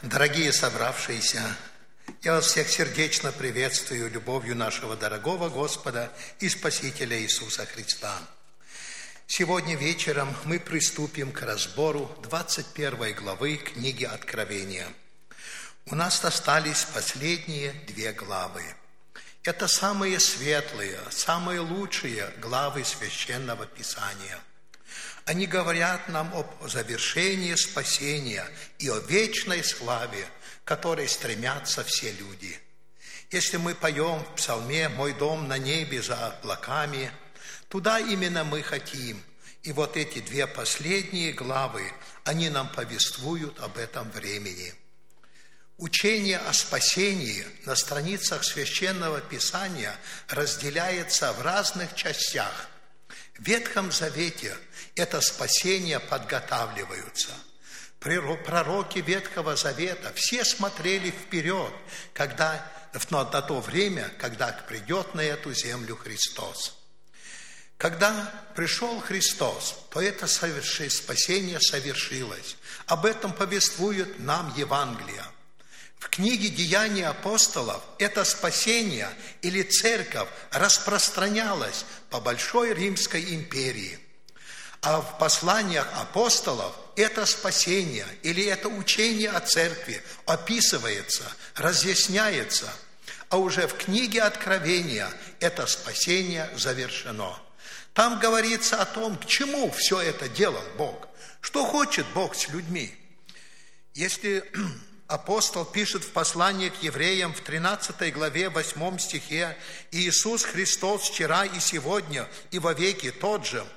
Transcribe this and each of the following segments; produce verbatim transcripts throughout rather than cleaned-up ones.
Дорогие собравшиеся, я вас всех сердечно приветствую любовью нашего дорогого Господа и Спасителя Иисуса Христа. Сегодня вечером мы приступим к разбору двадцать первой главы книги Откровения. У нас остались последние две главы. Это самые светлые, самые лучшие главы Священного Писания. Они говорят нам об завершении спасения и о вечной славе, к которой стремятся все люди. Если мы поем в псалме «Мой дом на небе за облаками», туда именно мы хотим. И вот эти две последние главы, они нам повествуют об этом времени. Учение о спасении на страницах Священного Писания разделяется в разных частях. В Ветхом Завете это спасение подготавливаются. Пророки Ветхого Завета все смотрели вперед, когда, на то время, когда придет на эту землю Христос. Когда пришел Христос, то это спасение совершилось. Об этом повествует нам Евангелие. В книге «Деяния апостолов» это спасение или церковь распространялось по Большой Римской империи. А в посланиях апостолов это спасение или это учение о церкви описывается, разъясняется. А уже в книге Откровения это спасение завершено. Там говорится о том, к чему все это делал Бог, что хочет Бог с людьми. Если апостол пишет в послании к евреям в тринадцатой главе, восьмом стихе: «Иисус Христос вчера и сегодня и вовеки тот же»,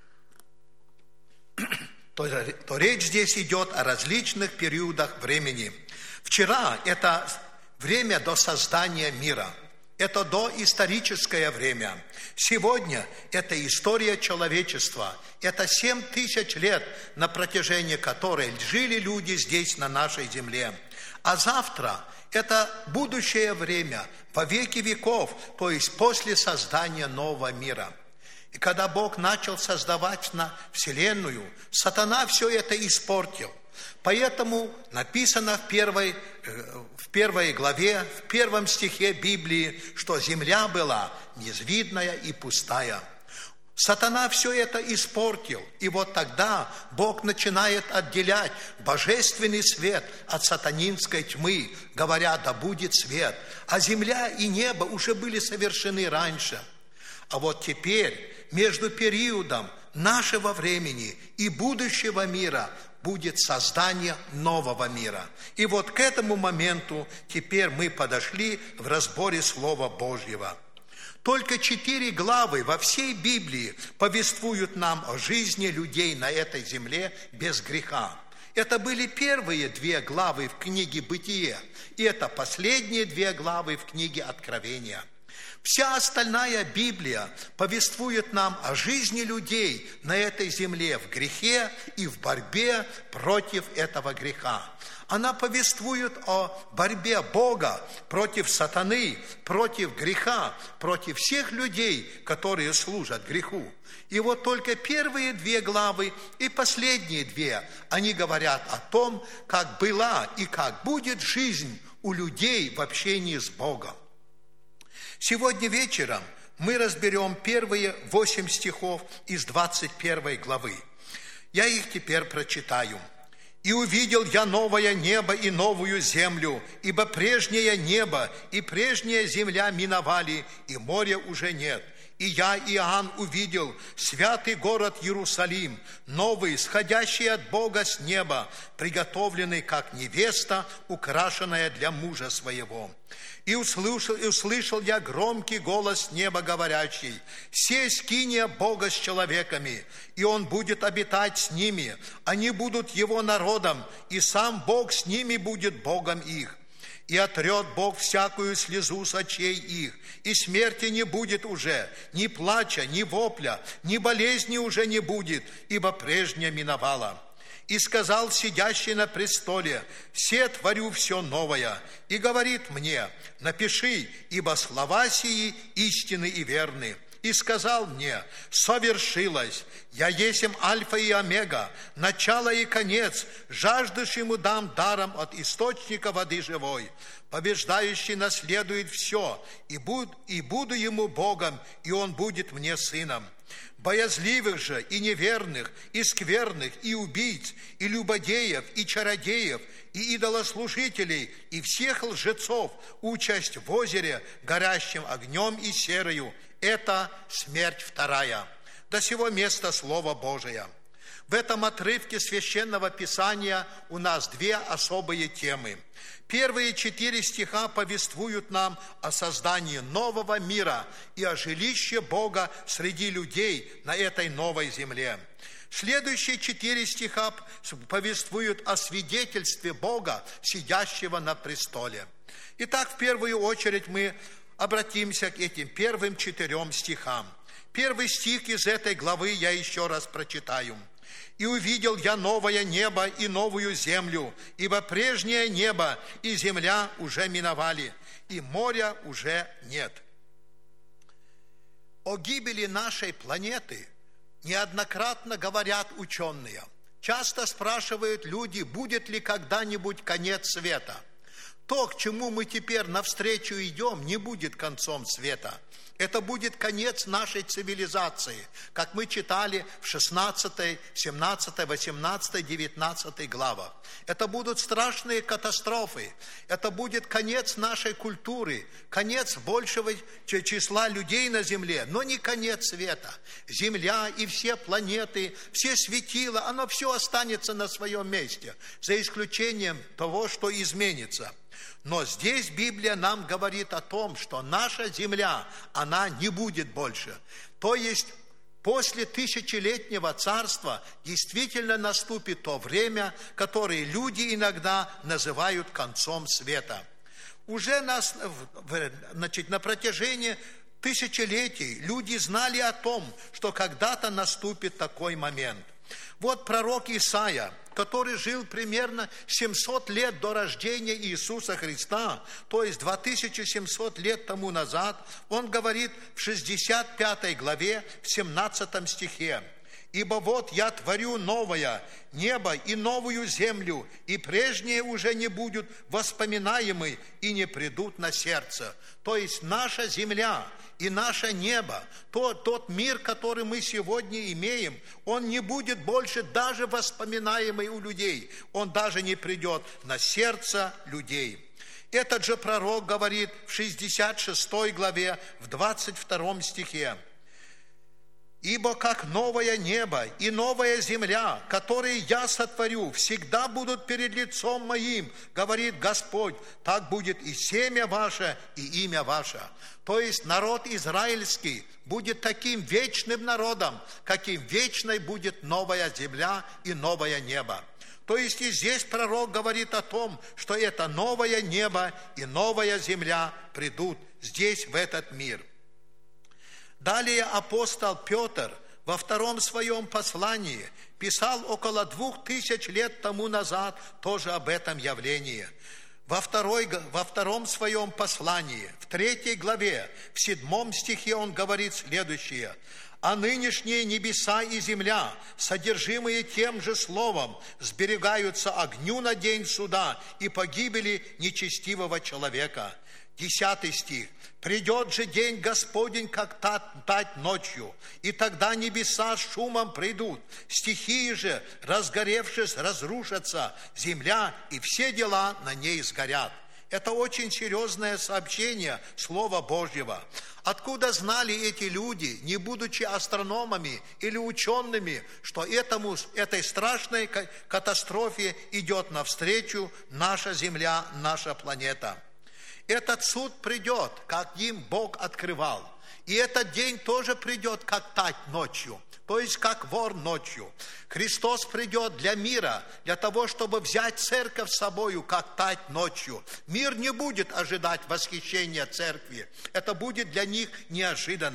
то, то речь здесь идет о различных периодах времени. Вчера – это время до создания мира, это доисторическое время. Сегодня – это история человечества, это семь тысяч лет, на протяжении которой жили люди здесь, на нашей земле. А завтра – это будущее время, во веки веков, то есть после создания нового мира. И когда Бог начал создавать на Вселенную, сатана все это испортил. Поэтому написано в первой, в первой главе, в первом стихе Библии, что земля была безвидная и пустая. Сатана все это испортил. И вот тогда Бог начинает отделять божественный свет от сатанинской тьмы, говоря: да будет свет. А земля и небо уже были совершены раньше. А вот теперь между периодом нашего времени и будущего мира будет создание нового мира. И вот к этому моменту теперь мы подошли в разборе Слова Божьего. Только четыре главы во всей Библии повествуют нам о жизни людей на этой земле без греха. Это были первые две главы в книге «Бытие», и это последние две главы в книге «Откровения». Вся остальная Библия повествует нам о жизни людей на этой земле в грехе и в борьбе против этого греха. Она повествует о борьбе Бога против сатаны, против греха, против всех людей, которые служат греху. И вот только первые две главы и последние две, они говорят о том, как была и как будет жизнь у людей в общении с Богом. Сегодня вечером мы разберем первые восемь стихов из двадцать первой главы. Я их теперь прочитаю. «И увидел я новое небо и новую землю, ибо прежнее небо и прежняя земля миновали, и моря уже нет. И я, Иоанн, увидел святый город Иерусалим, новый, сходящий от Бога с неба, приготовленный, как невеста, украшенная для мужа своего. И услышал, и услышал я громкий голос неба, говорящий: «Се скиния Бога с человеками, и Он будет обитать с ними, они будут Его народом, и сам Бог с ними будет Богом их. И отрет Бог всякую слезу с очей их, и смерти не будет уже, ни плача, ни вопля, ни болезни уже не будет, ибо прежнее миновало. И сказал сидящий на престоле: «Се творю все новое». И говорит мне: «Напиши, ибо слова сии истинны и верны». и сказал мне: совершилось, я есмь Альфа и Омега, начало и конец, жаждущему дам даром от источника воды живой. Побеждающий наследует все, и буду, и буду ему Богом, и он будет мне сыном. Боязливых же и неверных, и скверных, и убийц, и любодеев, и чародеев, и идолослужителей, и всех лжецов участь в озере, горящим огнем и серою. Это смерть вторая. До сего места Слово Божие. В этом отрывке Священного Писания у нас две особые темы. Первые четыре стиха повествуют нам о создании нового мира и о жилище Бога среди людей на этой новой земле. Следующие четыре стиха повествуют о свидетельстве Бога, сидящего на престоле. Итак, в первую очередь мы обратимся к этим первым четырем стихам. Первый стих из этой главы я еще раз прочитаю. «И увидел я новое небо и новую землю, ибо прежнее небо и земля уже миновали, и моря уже нет». О гибели нашей планеты неоднократно говорят ученые. Часто спрашивают люди, будет ли когда-нибудь конец света. То, к чему мы теперь навстречу идем, не будет концом света. Это будет конец нашей цивилизации, как мы читали в шестнадцатой, семнадцатой, восемнадцатой, девятнадцатой главах. Это будут страшные катастрофы. Это будет конец нашей культуры, конец большего числа людей на земле, но не конец света. Земля и все планеты, все светила, оно все останется на своем месте, за исключением того, что изменится. Но здесь Библия нам говорит о том, что наша земля, она не будет больше. То есть после тысячелетнего царства действительно наступит то время, которое люди иногда называют концом света. Уже нас, значит, на протяжении тысячелетий люди знали о том, что когда-то наступит такой момент. Вот пророк Исаия, который жил примерно семьсот лет до рождения Иисуса Христа, то есть две тысячи семьсот лет тому назад, он говорит в шестьдесят пятой главе, в семнадцатом стихе: «Ибо вот я творю новое небо и новую землю, и прежние уже не будут воспоминаемы и не придут на сердце». То есть наша земля и наше небо, тот, тот мир, который мы сегодня имеем, он не будет больше даже воспоминаемый у людей. Он даже не придет на сердце людей. Этот же пророк говорит в шестьдесят шестой главе, в двадцать втором стихе: «Ибо как новое небо и новая земля, которые я сотворю, всегда будут перед лицом моим, говорит Господь, так будет и семя ваше, и имя ваше». То есть народ израильский будет таким вечным народом, каким вечной будет новая земля и новое небо. То есть и здесь пророк говорит о том, что это новое небо и новая земля придут здесь, в этот мир. Далее апостол Петр во втором своем послании писал около двух тысяч лет тому назад тоже об этом явлении. Во, второй, во втором своем послании, в третьей главе, в седьмом стихе он говорит следующее: «А нынешние небеса и земля, содержимые тем же словом, сберегаются огню на день суда и погибели нечестивого человека». Десятый стих. «Придет же день Господень, как тать ночью, и тогда небеса с шумом придут, стихии же, разгоревшись, разрушатся, земля и все дела на ней сгорят». Это очень серьезное сообщение Слова Божьего. Откуда знали эти люди, не будучи астрономами или учеными, что этому, этой страшной катастрофе идет навстречу наша Земля, наша планета? Этот суд придет, как им Бог открывал. И этот день тоже придет, как тать ночью, то есть как вор ночью. Христос придет для мира, для того, чтобы взять церковь с собою, как тать ночью. Мир не будет ожидать восхищения церкви. Это будет для них неожиданно.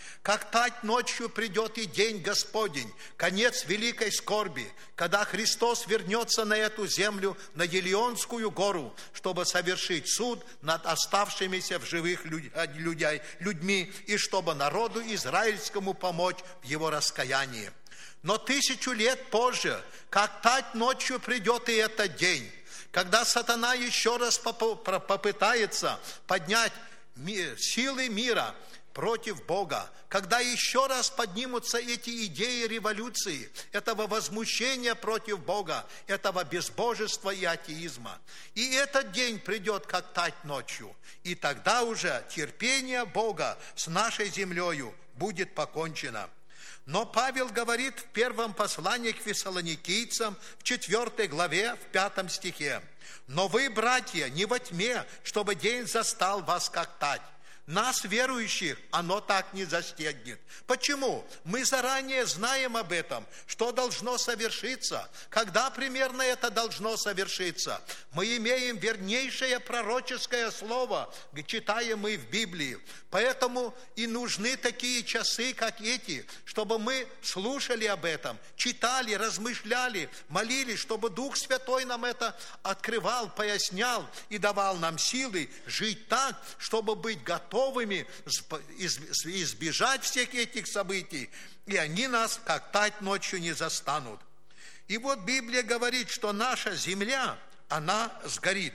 Как тать ночью придет и день Господень, конец великой скорби, когда Христос вернется на эту землю, на Елеонскую гору, чтобы совершить суд над оставшимися в живых людьми, и чтобы народу израильскому помочь в его раскаянии. Но тысячу лет позже, как тать ночью придет и этот день, когда сатана еще раз попытается поднять силы мира против Бога, когда еще раз поднимутся эти идеи революции, этого возмущения против Бога, этого безбожества и атеизма. И этот день придет, как тать ночью. И тогда уже терпение Бога с нашей землею будет покончено. Но Павел говорит в первом послании к фессалоникийцам, в четвертой главе, в пятом стихе: «Но вы, братья, не во тьме, чтобы день застал вас, как тать». Нас, верующих, оно так не застигнет. Почему? Мы заранее знаем об этом, что должно совершиться, когда примерно это должно совершиться. Мы имеем вернейшее пророческое слово, читаем мы в Библии. Поэтому и нужны такие часы, как эти, чтобы мы слушали об этом, читали, размышляли, молились, чтобы Дух Святой нам это открывал, пояснял и давал нам силы жить так, чтобы быть готовыми готовыми избежать всех этих событий, и они нас, как тать ночью, не застанут. И вот Библия говорит, что наша земля, она сгорит.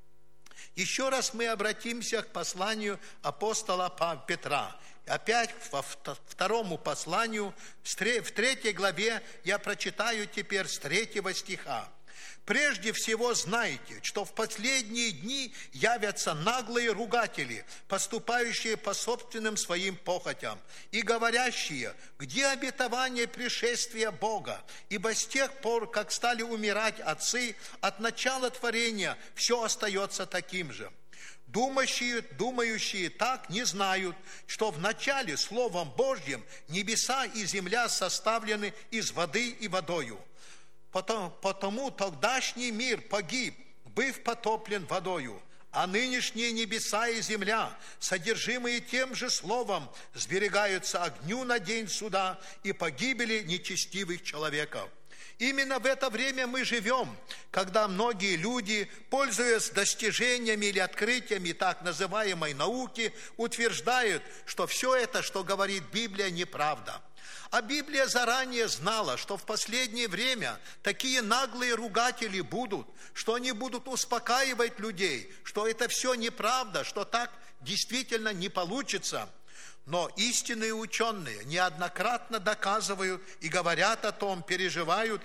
Еще раз мы обратимся к посланию апостола Петра. Опять во второму посланию, в третьей главе, я прочитаю теперь с третьего стиха. «Прежде всего знайте, что в последние дни явятся наглые ругатели, поступающие по собственным своим похотям, и говорящие: где обетование пришествия Бога? Ибо с тех пор, как стали умирать отцы, от начала творения все остается таким же. Думающие, думающие так не знают, что в начале Словом Божьим небеса и земля составлены из воды и водою. Потому, потому тогдашний мир погиб, быв потоплен водою, а нынешние небеса и земля, содержимые тем же словом, сберегаются огню на день суда и погибели нечестивых человеков». Именно в это время мы живем, когда многие люди, пользуясь достижениями или открытиями так называемой науки, утверждают, что все это, что говорит Библия, неправда. А Библия заранее знала, что в последнее время такие наглые ругатели будут, что они будут успокаивать людей, что это все неправда, что так действительно не получится. Но истинные ученые неоднократно доказывают и говорят о том, переживают,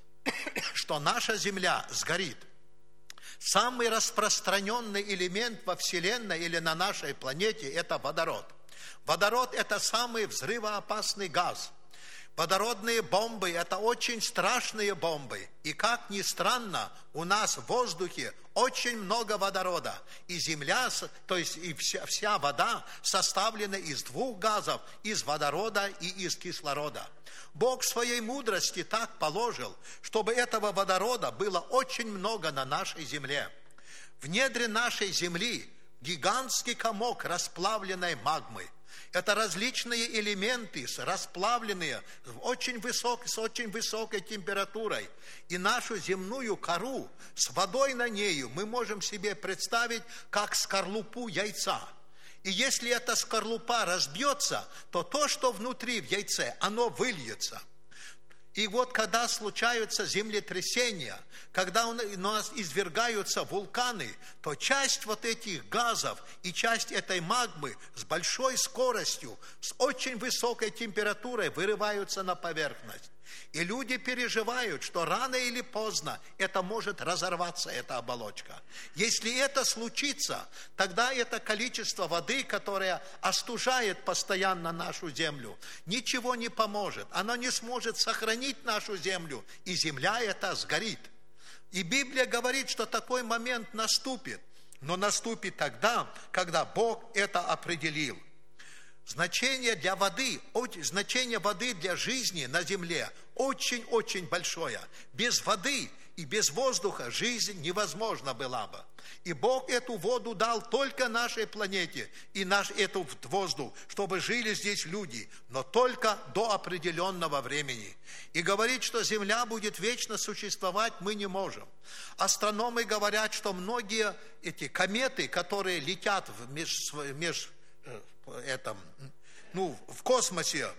что наша Земля сгорит. Самый распространенный элемент во Вселенной или на нашей планете – это водород. Водород – это самый взрывоопасный газ. Водородные бомбы – это очень страшные бомбы. И как ни странно, у нас в воздухе очень много водорода. И земля, то есть и вся, вся вода составлена из двух газов, из водорода и из кислорода. Бог в своей мудрости так положил, чтобы этого водорода было очень много на нашей земле. В недре нашей земли гигантский комок расплавленной магмы. Это различные элементы, расплавленные в очень высок, с очень высокой температурой. И нашу земную кору с водой на нею мы можем себе представить как скорлупу яйца. И если эта скорлупа разбьется, то то, что внутри в яйце, оно выльется. И вот когда случаются землетрясения, когда у нас извергаются вулканы, то часть вот этих газов и часть этой магмы с большой скоростью, с очень высокой температурой вырываются на поверхность. И люди переживают, что рано или поздно это может разорваться, эта оболочка. Если это случится, тогда это количество воды, которое остужает постоянно нашу землю, ничего не поможет. Оно не сможет сохранить нашу землю, и земля эта сгорит. И Библия говорит, что такой момент наступит, но наступит тогда, когда Бог это определил. Значение для воды, значение воды для жизни на земле очень-очень большое. Без воды И без воздуха жизнь невозможна была бы. И Бог эту воду дал только нашей планете и наш этот воздух, чтобы жили здесь люди, но только до определенного времени. И говорить, что Земля будет вечно существовать, мы не можем. Астрономы говорят, что многие эти кометы, которые летят в, меж, меж, этом, ну, в космосе,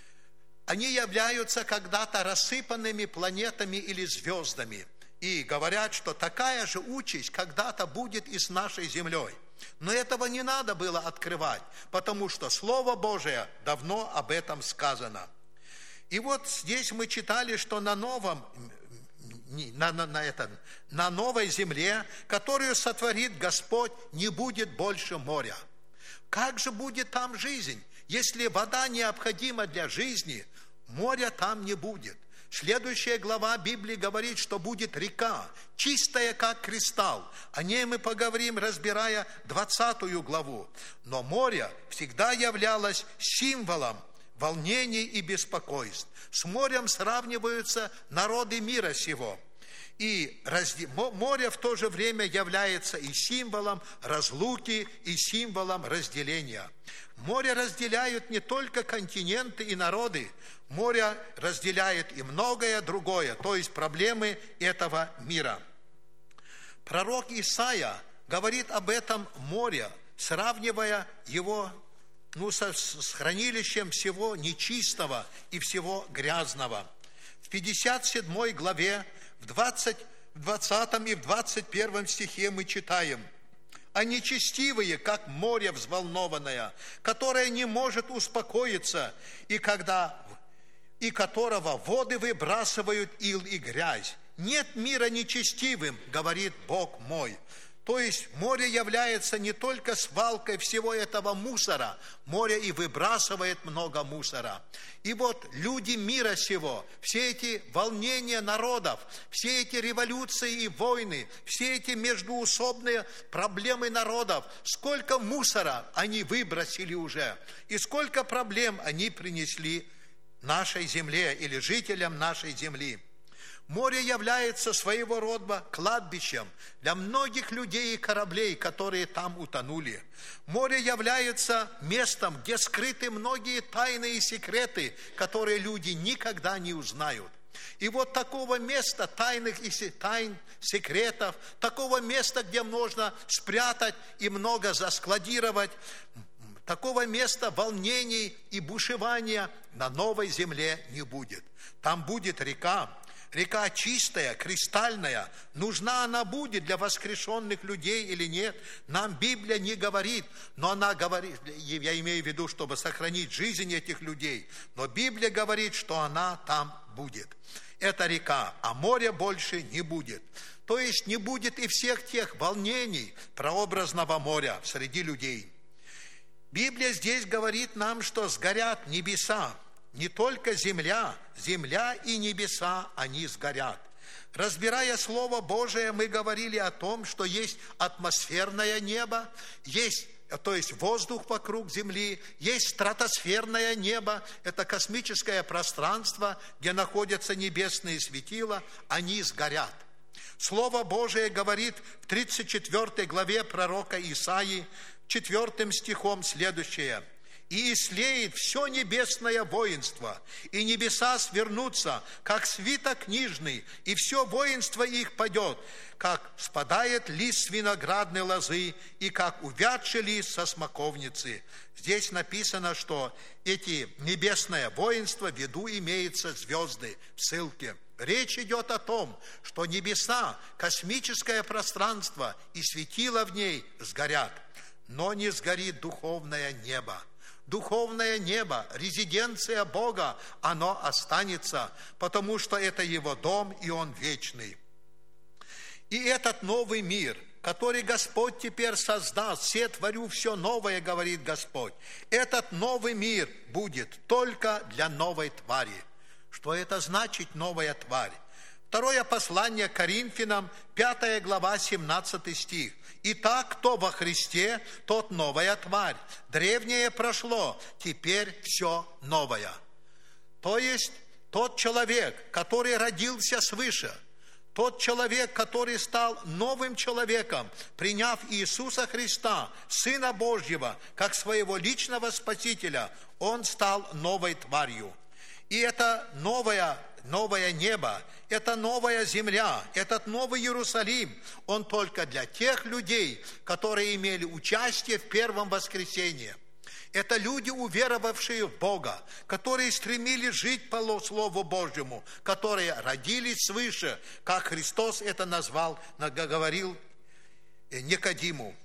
они являются когда-то рассыпанными планетами или звездами. И говорят, что такая же участь когда-то будет и с нашей Землей. Но этого не надо было открывать, потому что Слово Божие давно об этом сказано. И вот здесь мы читали, что на новом, на, на, на, этом, на новой земле, которую сотворит Господь, не будет больше моря. Как же будет там жизнь? Если вода необходима для жизни, моря там не будет. Следующая глава Библии говорит, что будет река, чистая, как кристалл. О ней мы поговорим, разбирая двадцатую главу. Но море всегда являлось символом волнений и беспокойств. С морем сравниваются народы мира сего. И разде... море в то же время является и символом разлуки, и символом разделения. Море разделяют не только континенты и народы, море разделяет и многое другое, то есть проблемы этого мира. Пророк Исаия говорит об этом море, сравнивая его ну, со, с хранилищем всего нечистого и всего грязного. В пятьдесят седьмой главе, в двадцатом и в двадцать первом стихе мы читаем: «А нечестивые, как море взволнованное, которое не может успокоиться, и, когда, и которого воды выбрасывают ил и грязь. Нет мира нечестивым, говорит Бог мой». То есть море является не только свалкой всего этого мусора, море и выбрасывает много мусора. И вот люди мира сего, все эти волнения народов, все эти революции и войны, все эти междуусобные проблемы народов, сколько мусора они выбросили уже, и сколько проблем они принесли нашей земле или жителям нашей земли. Море является своего рода кладбищем для многих людей и кораблей, которые там утонули. Море является местом, где скрыты многие тайны и секреты, которые люди никогда не узнают. И вот такого места тайных и тайн, секретов, такого места, где можно спрятать и много заскладировать, такого места волнений и бушевания на новой земле не будет. Там будет река. Река чистая, кристальная. Нужна она будет для воскрешенных людей или нет, нам Библия не говорит, но она говорит, я имею в виду, чтобы сохранить жизнь этих людей, но Библия говорит, что она там будет. Это река, а моря больше не будет. То есть не будет и всех тех волнений прообразного моря среди людей. Библия здесь говорит нам, что сгорят небеса. Не только земля, земля и небеса, они сгорят. Разбирая Слово Божие, мы говорили о том, что есть атмосферное небо, есть, то есть воздух вокруг земли, есть стратосферное небо, это космическое пространство, где находятся небесные светила, они сгорят. Слово Божие говорит в тридцать четвёртой главе пророка Исаии, четвёртым стихом следующее: «И ислеет все небесное воинство, и небеса свернутся, как свиток книжный, и все воинство их падет, как спадает лист с виноградной лозы, и как увядший лист со смоковницы». Здесь написано, что эти небесное воинство, в виду имеются звезды в ссылке. Речь идет о том, что небеса, космическое пространство и светила в ней сгорят, но не сгорит духовное небо. Духовное небо, резиденция Бога, оно останется, потому что это Его дом, и Он вечный. И этот новый мир, который Господь теперь создаст, «Се творю все новое, говорит Господь», этот новый мир будет только для новой твари. Что это значит, новая тварь? Второе послание к Коринфянам, пятая глава, семнадцатый стих. «Итак, кто во Христе, тот новая тварь. Древнее прошло, теперь все новое». То есть тот человек, который родился свыше, Тот человек, который стал новым человеком, приняв Иисуса Христа, Сына Божьего, как своего личного Спасителя, он стал новой тварью. И это новое, новое небо, это новая земля, этот новый Иерусалим, он только для тех людей, которые имели участие в первом воскресении. Это люди, уверовавшие в Бога, которые стремились жить по Слову Божьему, которые родились свыше, как Христос это назвал, говорил Никодиму.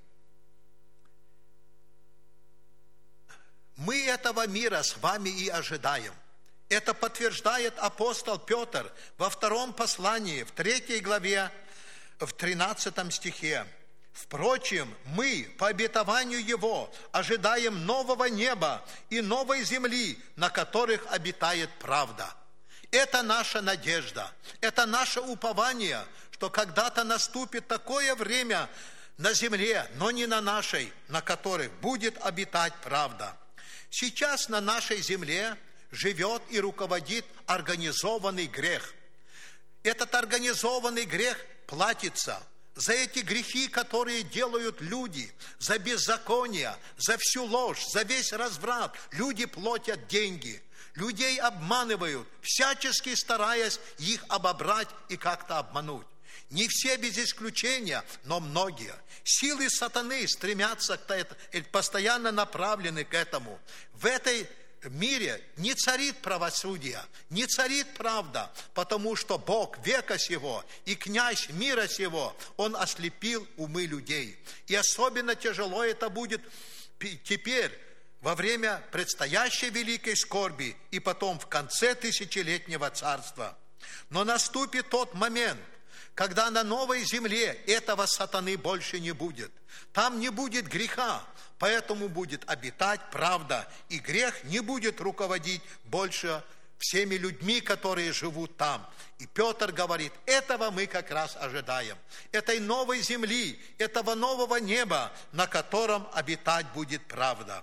Мы этого мира с вами и ожидаем. Это подтверждает апостол Петр во втором послании, в третьей главе, в тринадцатом стихе. Впрочем, мы, по обетованию Его, ожидаем нового неба и новой земли, на которых обитает правда. Это наша надежда, это наше упование, что когда-то наступит такое время на земле, но не на нашей, на которых будет обитать правда. Сейчас на нашей земле живет и руководит организованный грех. Этот организованный грех платится за эти грехи, которые делают люди, за беззаконие, за всю ложь, за весь разврат. Люди платят деньги, людей обманывают, всячески стараясь их обобрать и как-то обмануть. Не все без исключения, но многие. Силы сатаны стремятся к этому, постоянно направлены к этому. В этой В мире не царит правосудие, не царит правда, потому что Бог века сего и князь мира сего, Он ослепил умы людей. И особенно тяжело это будет теперь, во время предстоящей великой скорби и потом в конце тысячелетнего царства. Но наступит тот момент, когда на новой земле этого сатаны больше не будет. Там не будет греха, поэтому будет обитать правда, и грех не будет руководить больше всеми людьми, которые живут там. И Петр говорит, этого мы как раз ожидаем. Этой новой земли, этого нового неба, на котором обитать будет правда.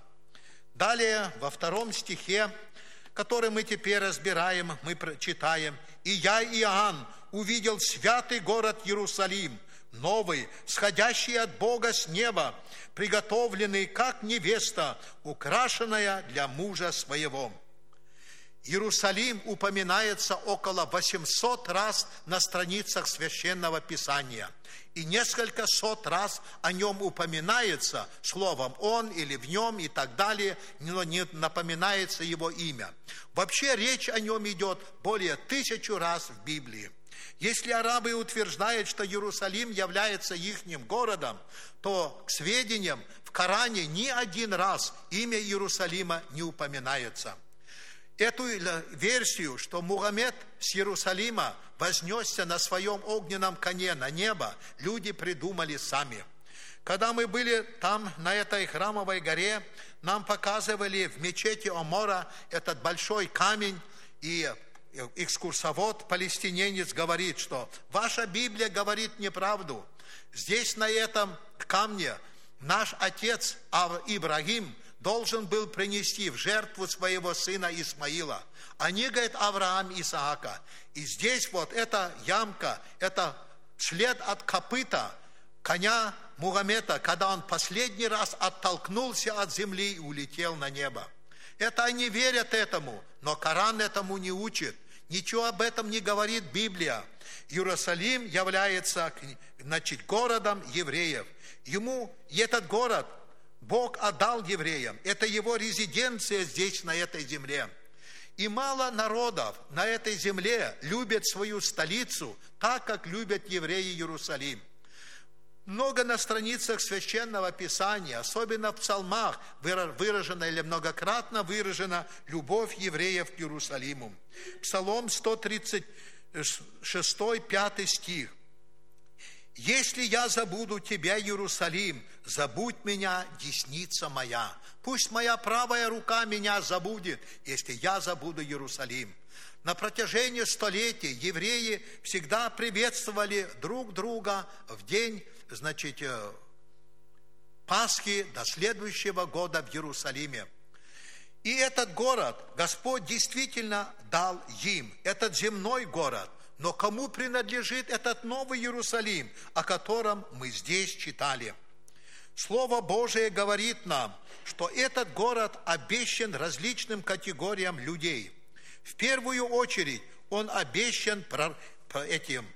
Далее, во втором стихе, который мы теперь разбираем, мы читаем, «И я, Иоанн, увидел святый город Иерусалим, новый, сходящий от Бога с неба, приготовленный, как невеста, украшенная для мужа своего». Иерусалим упоминается около восемьсот раз на страницах Священного Писания. И несколько сот раз о нем упоминается словом «он» или «в нем» и так далее, но не напоминается его имя. Вообще речь о нем идет более тысячу раз в Библии. Если арабы утверждают, что Иерусалим является ихним городом, то, к сведениям, в Коране ни один раз имя Иерусалима не упоминается. Эту версию, что Мухаммед с Иерусалима вознесся на своем огненном коне на небо, люди придумали сами. Когда мы были там, на этой храмовой горе, нам показывали в мечети Омора этот большой камень, и экскурсовод, палестиненец, говорит, что ваша Библия говорит неправду. Здесь, на этом камне, наш отец Ибрагим должен был принести в жертву своего сына Исмаила. Они, говорит, Авраам Исаака. И здесь вот эта ямка, это след от копыта коня Мухаммеда, когда он последний раз оттолкнулся от земли и улетел на небо. Это они верят этому, но Коран этому не учит. Ничего об этом не говорит Библия. Иерусалим является, значит, городом евреев. Ему этот город Бог отдал евреям. Это его резиденция здесь, на этой земле. И мало народов на этой земле любят свою столицу так, как любят евреи Иерусалим. Много на страницах Священного Писания, особенно в псалмах, выражена или многократно выражена любовь евреев к Иерусалиму. Псалом сто тридцать шесть, пятый стих. «Если я забуду тебя, Иерусалим, забудь меня, десница моя. Пусть моя правая рука меня забудет, если я забуду Иерусалим». На протяжении столетий евреи всегда приветствовали друг друга в день, значит, Пасхи до следующего года в Иерусалиме. И этот город Господь действительно дал им, этот земной город. Но кому принадлежит этот Новый Иерусалим, о котором мы здесь читали? Слово Божие говорит нам, что этот город обещан различным категориям людей. В первую очередь он обещан этим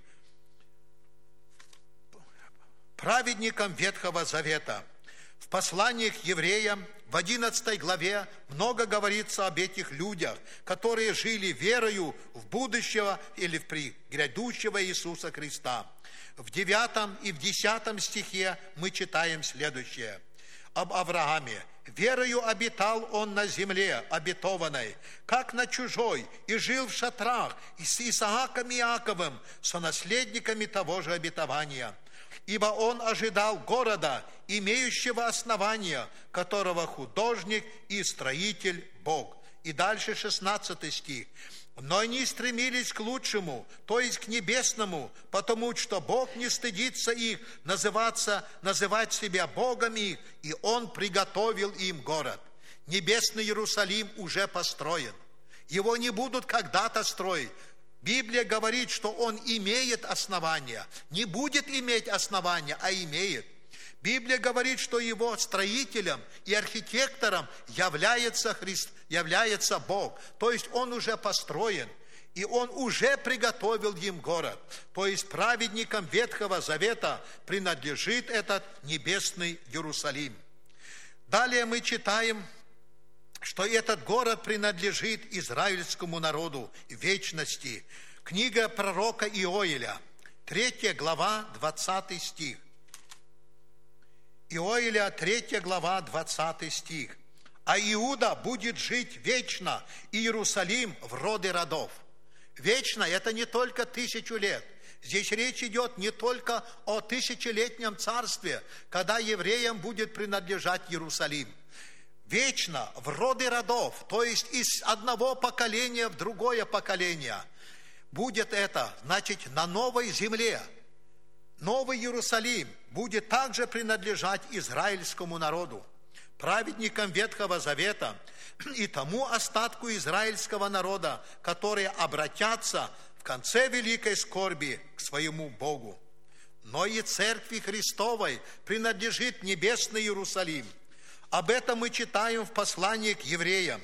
праведникам Ветхого Завета. В послании к евреям в одиннадцатой главе много говорится об этих людях, которые жили верою в будущего или в грядущего Иисуса Христа. В девятом и в десятом стихе мы читаем следующее. Об Аврааме. «Верою обитал он на земле обетованной, как на чужой, и жил в шатрах и с Исааком и Иаковом, сонаследниками того же обетования. Ибо он ожидал города, имеющего основания, которого художник и строитель Бог». И дальше шестнадцатый стих. «Но они стремились к лучшему, то есть к небесному, потому что Бог не стыдится их называться, называть себя Богом их, и Он приготовил им город». Небесный Иерусалим уже построен. Его не будут когда-то строить. Библия говорит, что он имеет основания. Не будет иметь основания, а имеет. Библия говорит, что его строителем и архитектором является Христ, является Бог. То есть он уже построен, и он уже приготовил им город. То есть праведникам Ветхого Завета принадлежит этот небесный Иерусалим. Далее мы читаем, что этот город принадлежит израильскому народу в вечности. Книга пророка Иоиля, третья глава, двадцатый стих. Иоиля, третья глава, двадцатый стих. «А Иуда будет жить вечно, и Иерусалим в роды родов». Вечно – это не только тысячу лет. Здесь речь идет не только о тысячелетнем царстве, когда евреям будет принадлежать Иерусалим. Вечно, в роды родов, то есть из одного поколения в другое поколение. Будет это, значит, на новой земле. Новый Иерусалим будет также принадлежать израильскому народу, праведникам Ветхого Завета и тому остатку израильского народа, которые обратятся в конце великой скорби к своему Богу. Но и Церкви Христовой принадлежит небесный Иерусалим. Об этом мы читаем в послании к евреям.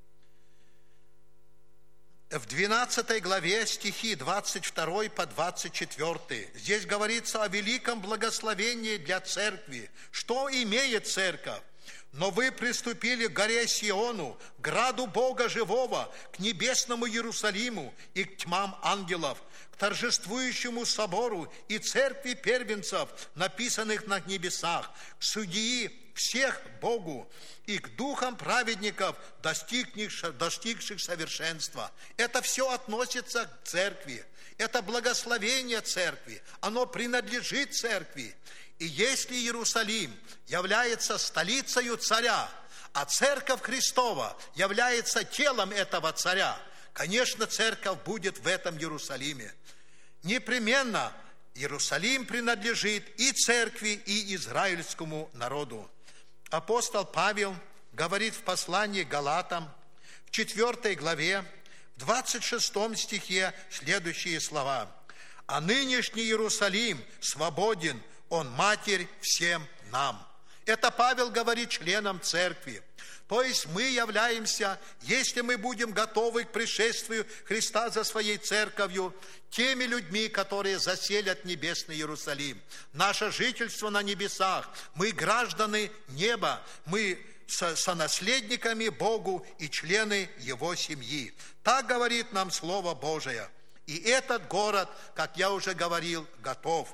В двенадцатой главе стихи двадцать второй по двадцать четвёртый. Здесь говорится о великом благословении для церкви. Что имеет церковь? «Но вы приступили к горе Сиону, граду Бога живого, к небесному Иерусалиму и к тьмам ангелов, к торжествующему собору и церкви первенцев, написанных на небесах, к судьи всех Богу и к духам праведников, достигших, достигших совершенства». Это все относится к церкви. Это благословение церкви. Оно принадлежит церкви. И если Иерусалим является столицей царя, а церковь Христова является телом этого царя, конечно, церковь будет в этом Иерусалиме. Непременно Иерусалим принадлежит и церкви, и израильскому народу. Апостол Павел говорит в послании к Галатам, в четвёртой главе, в двадцать шестом стихе следующие слова. «А нынешний Иерусалим свободен, он матерь всем нам». Это Павел говорит членам церкви. То есть мы являемся, если мы будем готовы к пришествию Христа за своей церковью, теми людьми, которые заселят небесный Иерусалим. Наше жительство на небесах. Мы граждане неба. Мы сонаследниками Богу и члены Его семьи. Так говорит нам Слово Божие. И этот город, как я уже говорил, готов.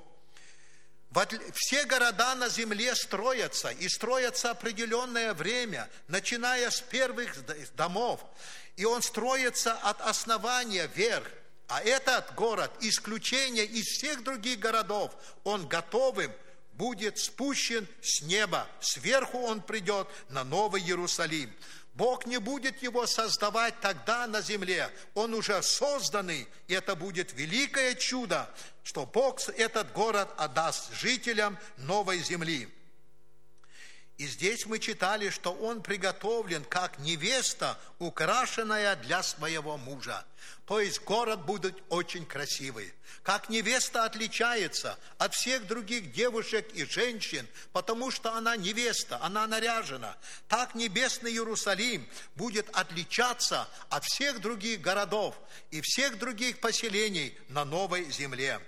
Все города на земле строятся, и строятся определенное время, начиная с первых домов. И он строится от основания вверх. А этот город, исключение из всех других городов, он готовым будет спущен с неба. Сверху он придет на Новый Иерусалим. Бог не будет его создавать тогда на земле. Он уже созданный, и это будет великое чудо, что Бог этот город отдаст жителям новой земли. И здесь мы читали, что он приготовлен как невеста, украшенная для своего мужа. То есть город будет очень красивый. Как невеста отличается от всех других девушек и женщин, потому что она невеста, она наряжена. Так небесный Иерусалим будет отличаться от всех других городов и всех других поселений на новой земле.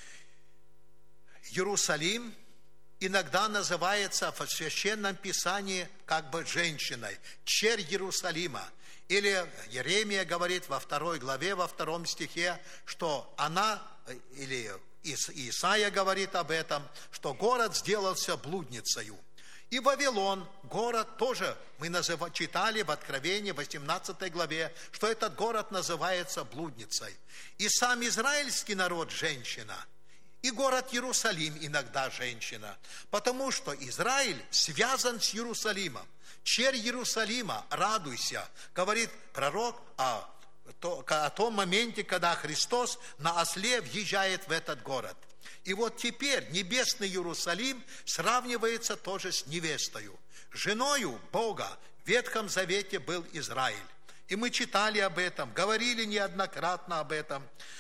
Иерусалим иногда называется в Священном Писании как бы женщиной, черь Иерусалима. Или Иеремия говорит во второй главе, во втором стихе, что она, или Исаия говорит об этом, что город сделался блудницею. И Вавилон, город тоже, мы назыв... читали в Откровении, в восемнадцатой главе, что этот город называется блудницей. И сам израильский народ – женщина. И город Иерусалим иногда женщина, потому что Израиль связан с Иерусалимом. Черь Иерусалима, радуйся, говорит пророк о, о том моменте, когда Христос на осле въезжает в этот город. И вот теперь небесный Иерусалим сравнивается тоже с невестою. Женою Бога в Ветхом Завете был Израиль. И мы читали об этом, говорили неоднократно об этом.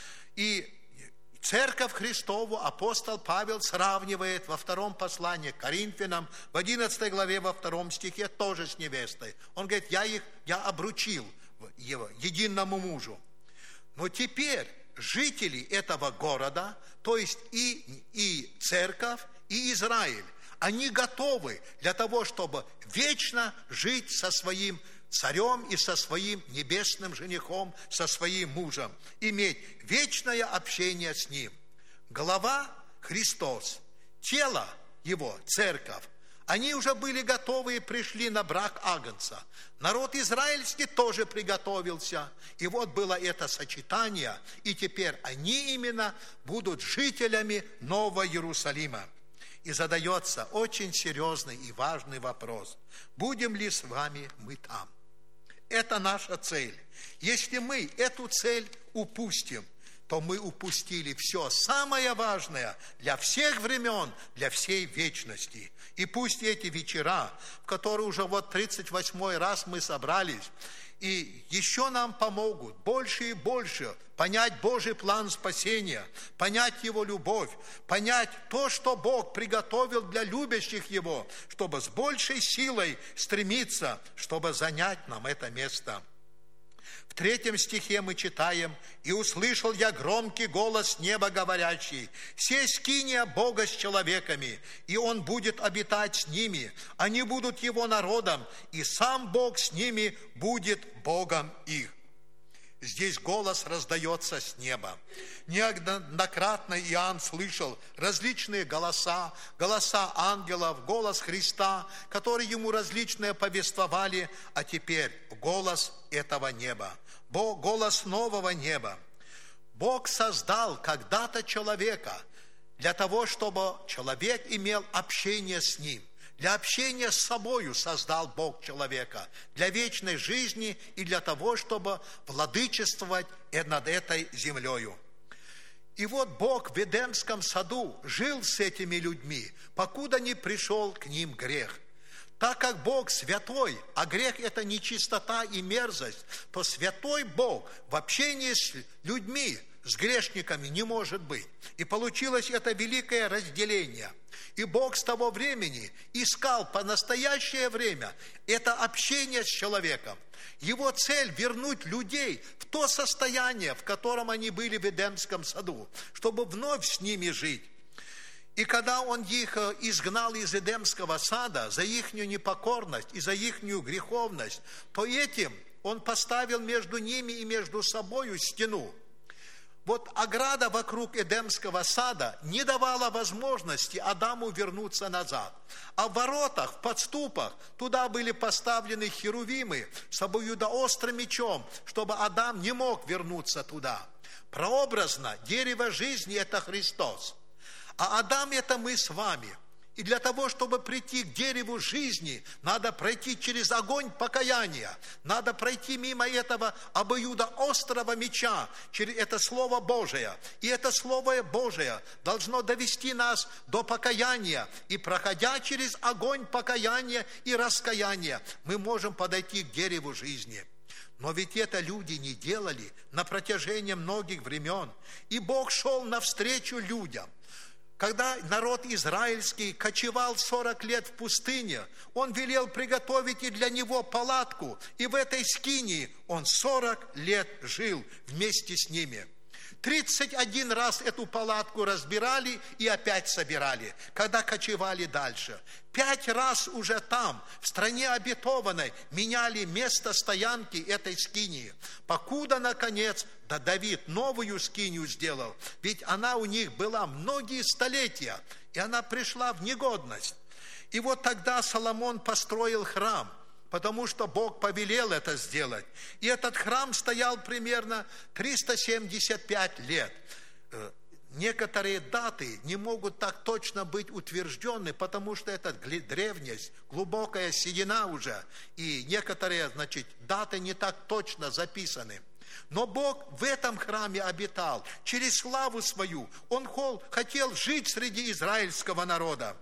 И Церковь Христову апостол Павел сравнивает во втором послании к Коринфянам, в одиннадцатой главе, во втором стихе, тоже с невестой. Он говорит, я их, я обручил его единому мужу. Но теперь жители этого города, то есть и, и церковь, и Израиль, они готовы для того, чтобы вечно жить со своим царем и со своим небесным женихом, со своим мужем, иметь вечное общение с ним. Голова Христос, тело его, церковь, они уже были готовы и пришли на брак Агнца. Народ израильский тоже приготовился. И вот было это сочетание, и теперь они именно будут жителями Нового Иерусалима. И задается очень серьезный и важный вопрос. Будем ли с вами мы там? Это наша цель. Если мы эту цель упустим, то мы упустили все самое важное для всех времен, для всей вечности. И пусть эти вечера, в которые уже вот тридцать восьмой раз мы собрались, и еще нам помогут больше и больше понять Божий план спасения, понять Его любовь, понять то, что Бог приготовил для любящих Его, чтобы с большей силой стремиться, чтобы занять нам это место. В третьем стихе мы читаем: «И услышал я громкий голос неба, говорящий: сей скиния Бога с человеками, и Он будет обитать с ними, они будут Его народом, и сам Бог с ними будет Богом их». Здесь голос раздается с неба. Неоднократно Иоанн слышал различные голоса, голоса ангелов, голос Христа, которые ему различные повествовали, а теперь голос этого неба, голос нового неба. Бог создал когда-то человека для того, чтобы человек имел общение с Ним. Для общения с собою создал Бог человека, для вечной жизни и для того, чтобы владычествовать над этой землею. И вот Бог в Эдемском саду жил с этими людьми, покуда не пришел к ним грех. Так как Бог святой, а грех – это нечистота и мерзость, то святой Бог в общении с людьми, с грешниками не может быть. И получилось это великое разделение. И Бог с того времени искал по настоящее время это общение с человеком. Его цель – вернуть людей в то состояние, в котором они были в Эдемском саду, чтобы вновь с ними жить. И когда Он их изгнал из Эдемского сада за их непокорность и за их греховность, то этим Он поставил между ними и между собою стену. Вот ограда вокруг Эдемского сада не давала возможности Адаму вернуться назад. А в воротах, в подступах, туда были поставлены херувимы с обоюдоострым мечом, чтобы Адам не мог вернуться туда. Прообразно, дерево жизни – это Христос. А Адам – это мы с вами. И для того, чтобы прийти к дереву жизни, надо пройти через огонь покаяния. Надо пройти мимо этого обоюдоострого меча, через это Слово Божие. И это Слово Божие должно довести нас до покаяния. И проходя через огонь покаяния и раскаяния, мы можем подойти к дереву жизни. Но ведь это люди не делали на протяжении многих времен. И Бог шел навстречу людям. Когда народ израильский кочевал сорок лет в пустыне, Он велел приготовить и для него палатку, и в этой скинии он сорок лет жил вместе с ними. тридцать один раз эту палатку разбирали и опять собирали, когда кочевали дальше. Пять раз уже там, в стране обетованной, меняли место стоянки этой скинии, покуда, наконец, да Давид новую скинию сделал, ведь она у них была многие столетия, и она пришла в негодность. И вот тогда Соломон построил храм, потому что Бог повелел это сделать. И этот храм стоял примерно триста семьдесят пять лет. Некоторые даты не могут так точно быть утверждены, потому что это древность, глубокая седина уже, и некоторые, значит, даты не так точно записаны. Но Бог в этом храме обитал, через славу свою. Он хотел жить среди израильского народа.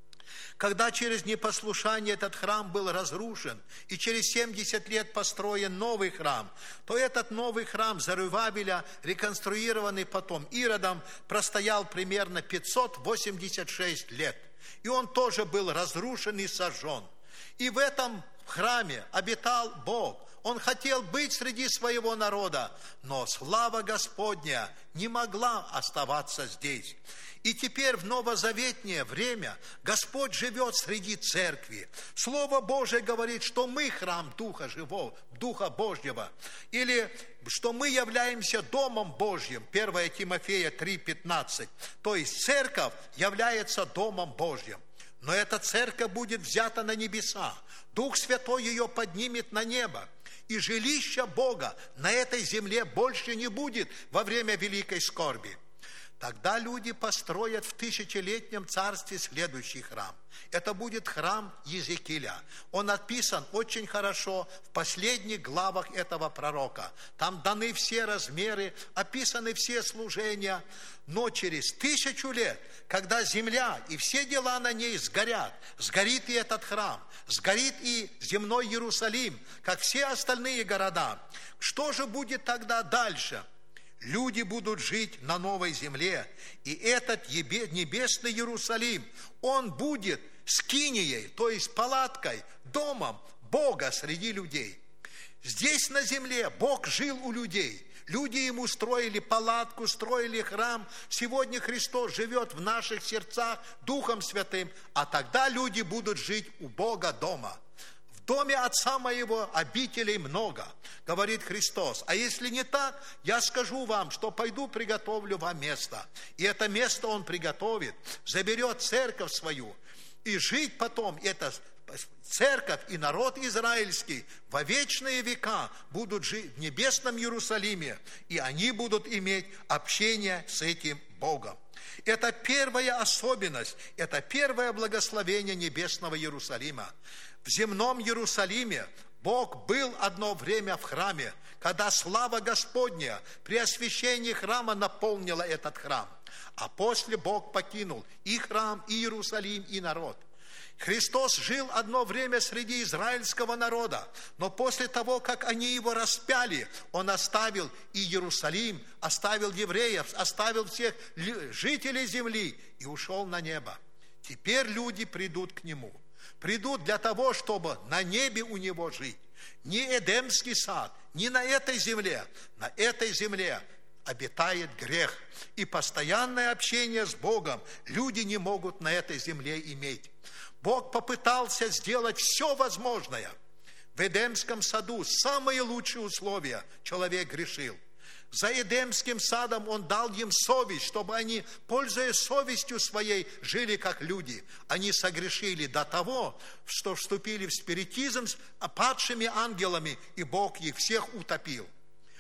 Когда через непослушание этот храм был разрушен, и через семьдесят лет построен новый храм, то этот новый храм Зарувавеля, реконструированный потом Иродом, простоял примерно пятьсот восемьдесят шесть лет. И он тоже был разрушен и сожжен. И в этом храме обитал Бог. Он хотел быть среди своего народа, но слава Господня не могла оставаться здесь. И теперь в новозаветнее время Господь живет среди церкви. Слово Божие говорит, что мы храм Духа Живого, Духа Божьего. Или что мы являемся Домом Божьим. первое Тимофея три пятнадцать. То есть церковь является Домом Божьим. Но эта церковь будет взята на небеса. Дух Святой ее поднимет на небо. И жилища Бога на этой земле больше не будет во время великой скорби. Тогда люди построят в тысячелетнем царстве следующий храм. Это будет храм Иезекииля. Он описан очень хорошо в последних главах этого пророка. Там даны все размеры, описаны все служения. Но через тысячу лет, когда земля и все дела на ней сгорят, сгорит и этот храм, сгорит и земной Иерусалим, как все остальные города. Что же будет тогда дальше? Люди будут жить на новой земле, и этот небесный Иерусалим, он будет скинией, то есть палаткой, домом Бога среди людей. Здесь на земле Бог жил у людей. Люди ему строили палатку, строили храм. Сегодня Христос живет в наших сердцах Духом Святым, а тогда люди будут жить у Бога дома. В доме Отца моего обителей много, говорит Христос. А если не так, я скажу вам, что пойду приготовлю вам место. И это место Он приготовит, заберет церковь свою. И жить потом эта церковь и народ израильский во вечные века будут жить в небесном Иерусалиме. И они будут иметь общение с этим Богом. Это первая особенность, это первое благословение небесного Иерусалима. В земном Иерусалиме Бог был одно время в храме, когда слава Господня при освящении храма наполнила этот храм. А после Бог покинул и храм, и Иерусалим, и народ. Христос жил одно время среди израильского народа, но после того, как они его распяли, Он оставил и Иерусалим, оставил евреев, оставил всех жителей земли и ушел на небо. Теперь люди придут к Нему. Придут для того, чтобы на небе у Него жить. Не Эдемский сад, не на этой земле. На этой земле обитает грех. И постоянное общение с Богом люди не могут на этой земле иметь. Бог попытался сделать все возможное. В Эдемском саду самые лучшие условия человек грешил. За Эдемским садом Он дал им совесть, чтобы они, пользуясь совестью своей, жили как люди. Они согрешили до того, что вступили в спиритизм с падшими ангелами, и Бог их всех утопил.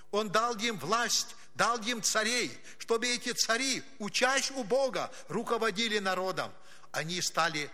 Он дал им власть, дал им царей, чтобы эти цари, учась у Бога, руководили народом. Они стали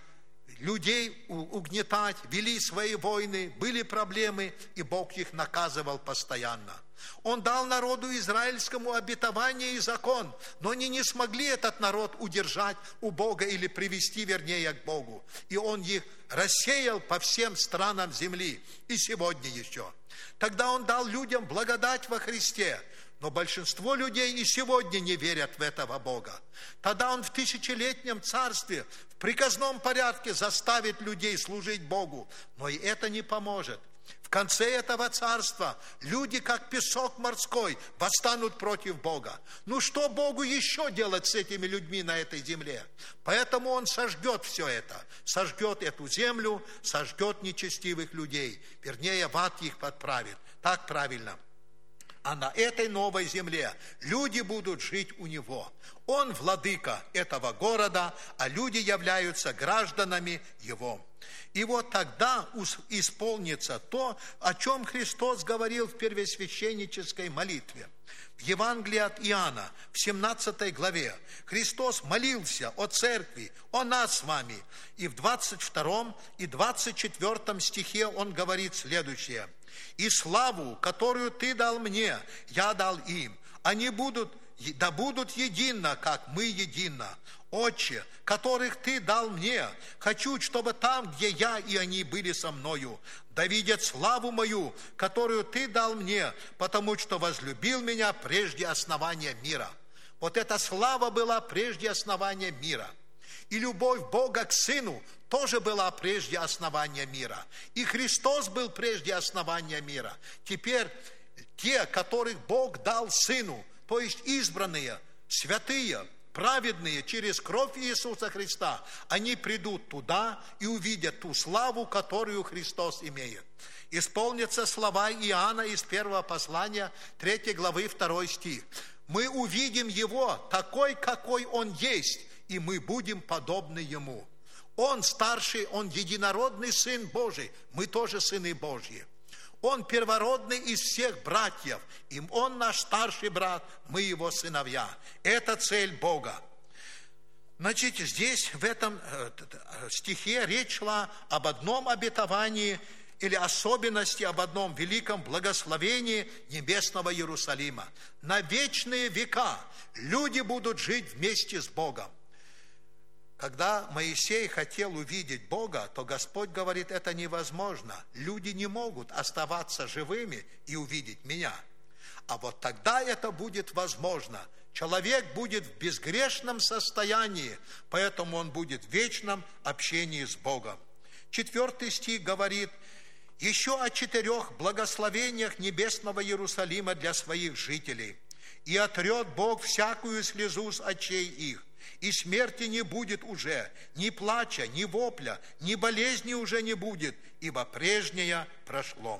людей угнетать, вели свои войны, были проблемы, и Бог их наказывал постоянно. Он дал народу израильскому обетование и закон, но они не смогли этот народ удержать у Бога или привести, вернее, к Богу. И Он их рассеял по всем странам земли, и сегодня еще. Тогда Он дал людям благодать во Христе, но большинство людей и сегодня не верят в этого Бога. Тогда Он в тысячелетнем царстве в приказном порядке заставит людей служить Богу, но и это не поможет. В конце этого царства люди, как песок морской, восстанут против Бога. Ну что Богу еще делать с этими людьми на этой земле? Поэтому Он сожгет все это, сожгет эту землю, сожгет нечестивых людей, вернее, в ад их подправит. Так правильно. А на этой новой земле люди будут жить у Него. Он владыка этого города, а люди являются гражданами Его. И вот тогда исполнится то, о чем Христос говорил в первосвященнической молитве. В Евангелии от Иоанна, в семнадцатой главе, Христос молился о церкви, о нас с вами. И в двадцать втором и двадцать четвёртом стихе Он говорит следующее. «И славу, которую Ты дал мне, я дал им. Они будут, да будут едино, как мы едино. Отче, которых Ты дал мне, хочу, чтобы там, где я и они были со мною, да видят славу мою, которую Ты дал мне, потому что возлюбил меня прежде основания мира». Вот эта слава была прежде основания мира. И любовь Бога к Сыну тоже была прежде основания мира. И Христос был прежде основания мира. Теперь те, которых Бог дал Сыну, то есть избранные, святые, праведные через кровь Иисуса Христа, они придут туда и увидят ту славу, которую Христос имеет. Исполнятся слова Иоанна из первого послания, третьей главы, второй стих. «Мы увидим Его такой, какой Он есть, и мы будем подобны Ему». Он старший, Он единородный Сын Божий, мы тоже сыны Божьи. Он первородный из всех братьев, и Он наш старший брат, мы Его сыновья. Это цель Бога. Значит, здесь, в этом стихе, речь шла об одном обетовании или особенности, об одном великом благословении небесного Иерусалима. На вечные века люди будут жить вместе с Богом. Когда Моисей хотел увидеть Бога, то Господь говорит, это невозможно. Люди не могут оставаться живыми и увидеть меня. А вот тогда это будет возможно. Человек будет в безгрешном состоянии, поэтому он будет в вечном общении с Богом. Четвертый стих говорит, еще о четырех благословениях небесного Иерусалима для своих жителей. «И отрет Бог всякую слезу с очей их, и смерти не будет уже, ни плача, ни вопля, ни болезни уже не будет, ибо прежнее прошло».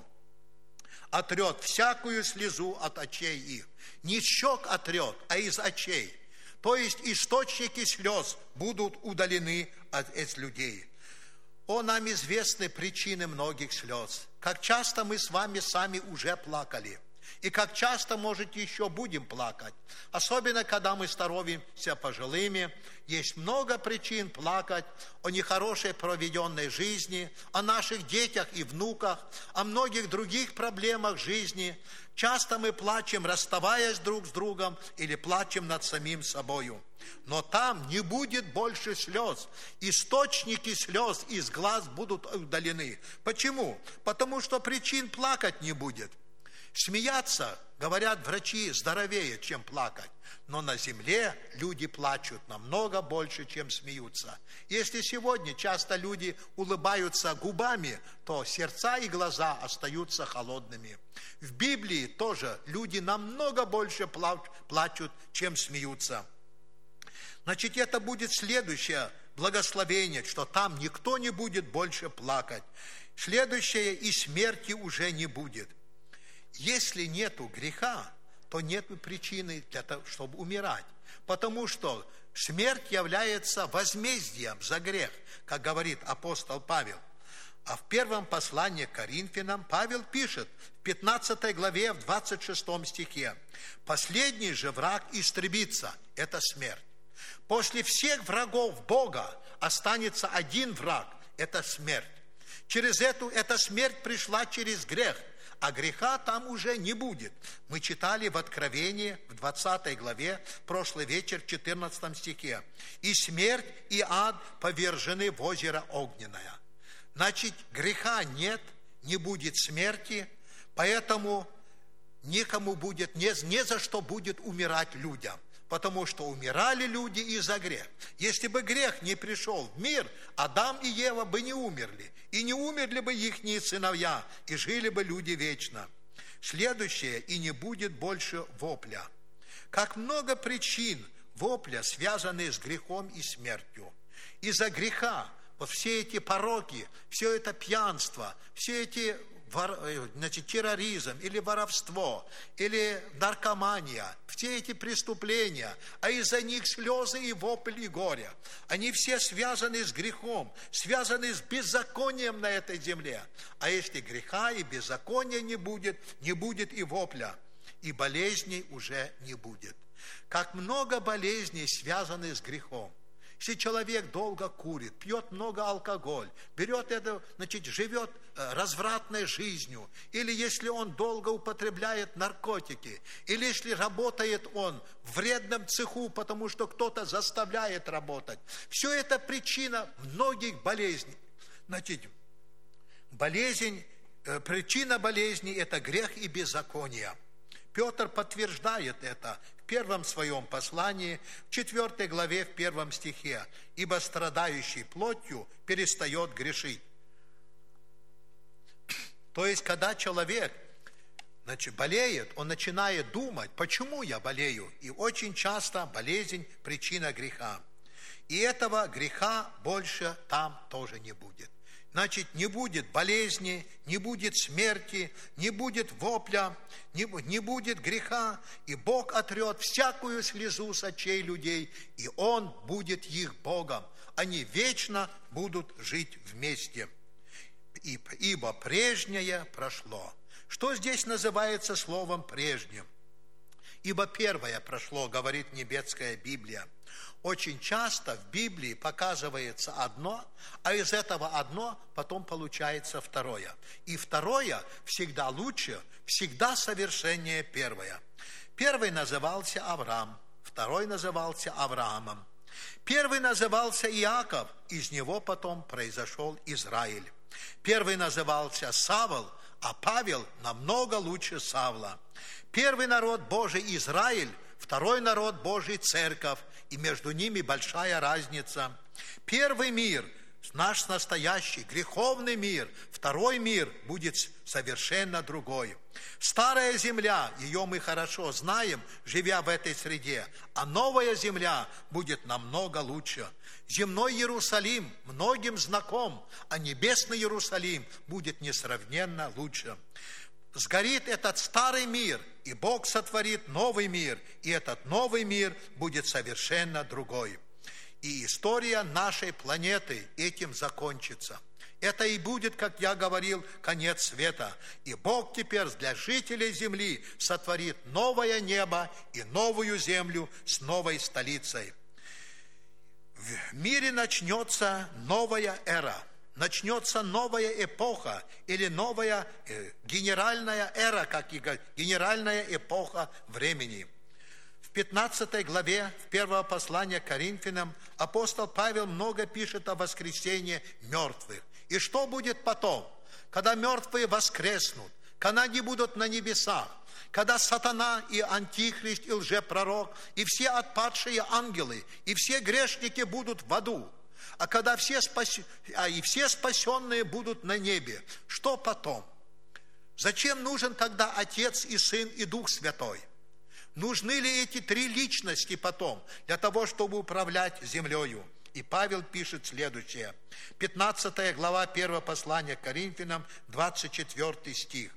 Отрет всякую слезу от очей их. Не щек отрет, а из очей. То есть источники слез будут удалены от этих людей. О, нам известны причины многих слез. Как часто мы с вами сами уже плакали. И как часто, может, еще будем плакать. Особенно, когда мы становимся пожилыми. Есть много причин плакать о нехорошей проведенной жизни, о наших детях и внуках, о многих других проблемах жизни. Часто мы плачем, расставаясь друг с другом, или плачем над самим собою. Но там не будет больше слез. Источники слез из глаз будут удалены. Почему? Потому что причин плакать не будет. Смеяться, говорят врачи, здоровее, чем плакать. Но на земле люди плачут намного больше, чем смеются. Если сегодня часто люди улыбаются губами, то сердца и глаза остаются холодными. В Библии тоже люди намного больше плачут, чем смеются. Значит, это будет следующее благословение, что там никто не будет больше плакать. Следующее, и смерти уже не будет. Если нету греха, то нет причины для того, чтобы умирать. Потому что смерть является возмездием за грех, как говорит апостол Павел. А в первом послании к Коринфянам Павел пишет в пятнадцатой главе, в двадцать шестом стихе: «Последний же враг истребится» – это смерть. После всех врагов Бога останется один враг – это смерть. Через эту, эта смерть пришла через грех, а греха там уже не будет. Мы читали в Откровении, в двадцатой главе, прошлый вечер, в четырнадцатом стихе: «И смерть, и ад повержены в озеро огненное». Значит, греха нет, не будет смерти, поэтому никому будет, не, не за что будет умирать людям, потому что умирали люди из-за греха. Если бы грех не пришел в мир, Адам и Ева бы не умерли, и не умерли бы ихние сыновья, и жили бы люди вечно. Следующее: и не будет больше вопля. Как много причин вопля, связанные с грехом и смертью. Из-за греха вот все эти пороки, все это пьянство, все эти, значит, терроризм или воровство, или наркомания, все эти преступления, а из-за них слезы и вопль и горе. Они все связаны с грехом, связаны с беззаконием на этой земле. А если греха и беззакония не будет, не будет и вопля, и болезней уже не будет. Как много болезней связаны с грехом. Если человек долго курит, пьет много алкоголя, берет это, значит, живет развратной жизнью, или если он долго употребляет наркотики, или если работает он в вредном цеху, потому что кто-то заставляет работать, все это причина многих болезней. Значит, болезнь, причина болезни – это грех и беззаконие. Петр подтверждает это в первом своем послании, в четвертой главе, в первом стихе: «Ибо страдающий плотью перестает грешить». То есть, когда человек, значит, болеет, он начинает думать: почему я болею? И очень часто болезнь – причина греха. И этого греха больше там тоже не будет. Значит, не будет болезни, не будет смерти, не будет вопля, не, не будет греха, и Бог отрет всякую слезу с очей людей, и Он будет их Богом. Они вечно будут жить вместе. Ибо прежнее прошло. Что здесь называется словом «прежним»? Ибо первое прошло, говорит Небесская Библия. Очень часто в Библии показывается одно, а из этого одно потом получается второе. И второе всегда лучше, всегда совершеннее первое. Первый назывался Авраам, второй назывался Авраамом. Первый назывался Иаков, из него потом произошел Израиль. Первый назывался Савл, а Павел намного лучше Савла. Первый народ Божий Израиль, второй народ Божий Церковь, и между ними большая разница. Первый мир, наш настоящий греховный мир, второй мир будет совершенно другой. Старая земля, ее мы хорошо знаем, живя в этой среде, а новая земля будет намного лучше. Земной Иерусалим многим знаком, а небесный Иерусалим будет несравненно лучше. Сгорит этот старый мир, и Бог сотворит новый мир, и этот новый мир будет совершенно другой. И история нашей планеты этим закончится. Это и будет, как я говорил, конец света. И Бог теперь для жителей земли сотворит новое небо и новую землю с новой столицей. В мире начнется новая эра. Начнется новая эпоха или новая э, генеральная эра, как и генеральная эпоха времени. В пятнадцатой главе первого послания к Коринфянам апостол Павел много пишет о воскресении мертвых. И что будет потом, когда мертвые воскреснут, когда они будут на небесах, когда сатана и антихрист и лжепророк, и все отпадшие ангелы, и все грешники будут в аду. А когда все, спас... а и все спасенные будут на небе, что потом? Зачем нужен тогда Отец и Сын и Дух Святой? Нужны ли эти три личности потом для того, чтобы управлять землею? И Павел пишет следующее. пятнадцатая глава первого послания к Коринфянам, двадцать четвёртый стих.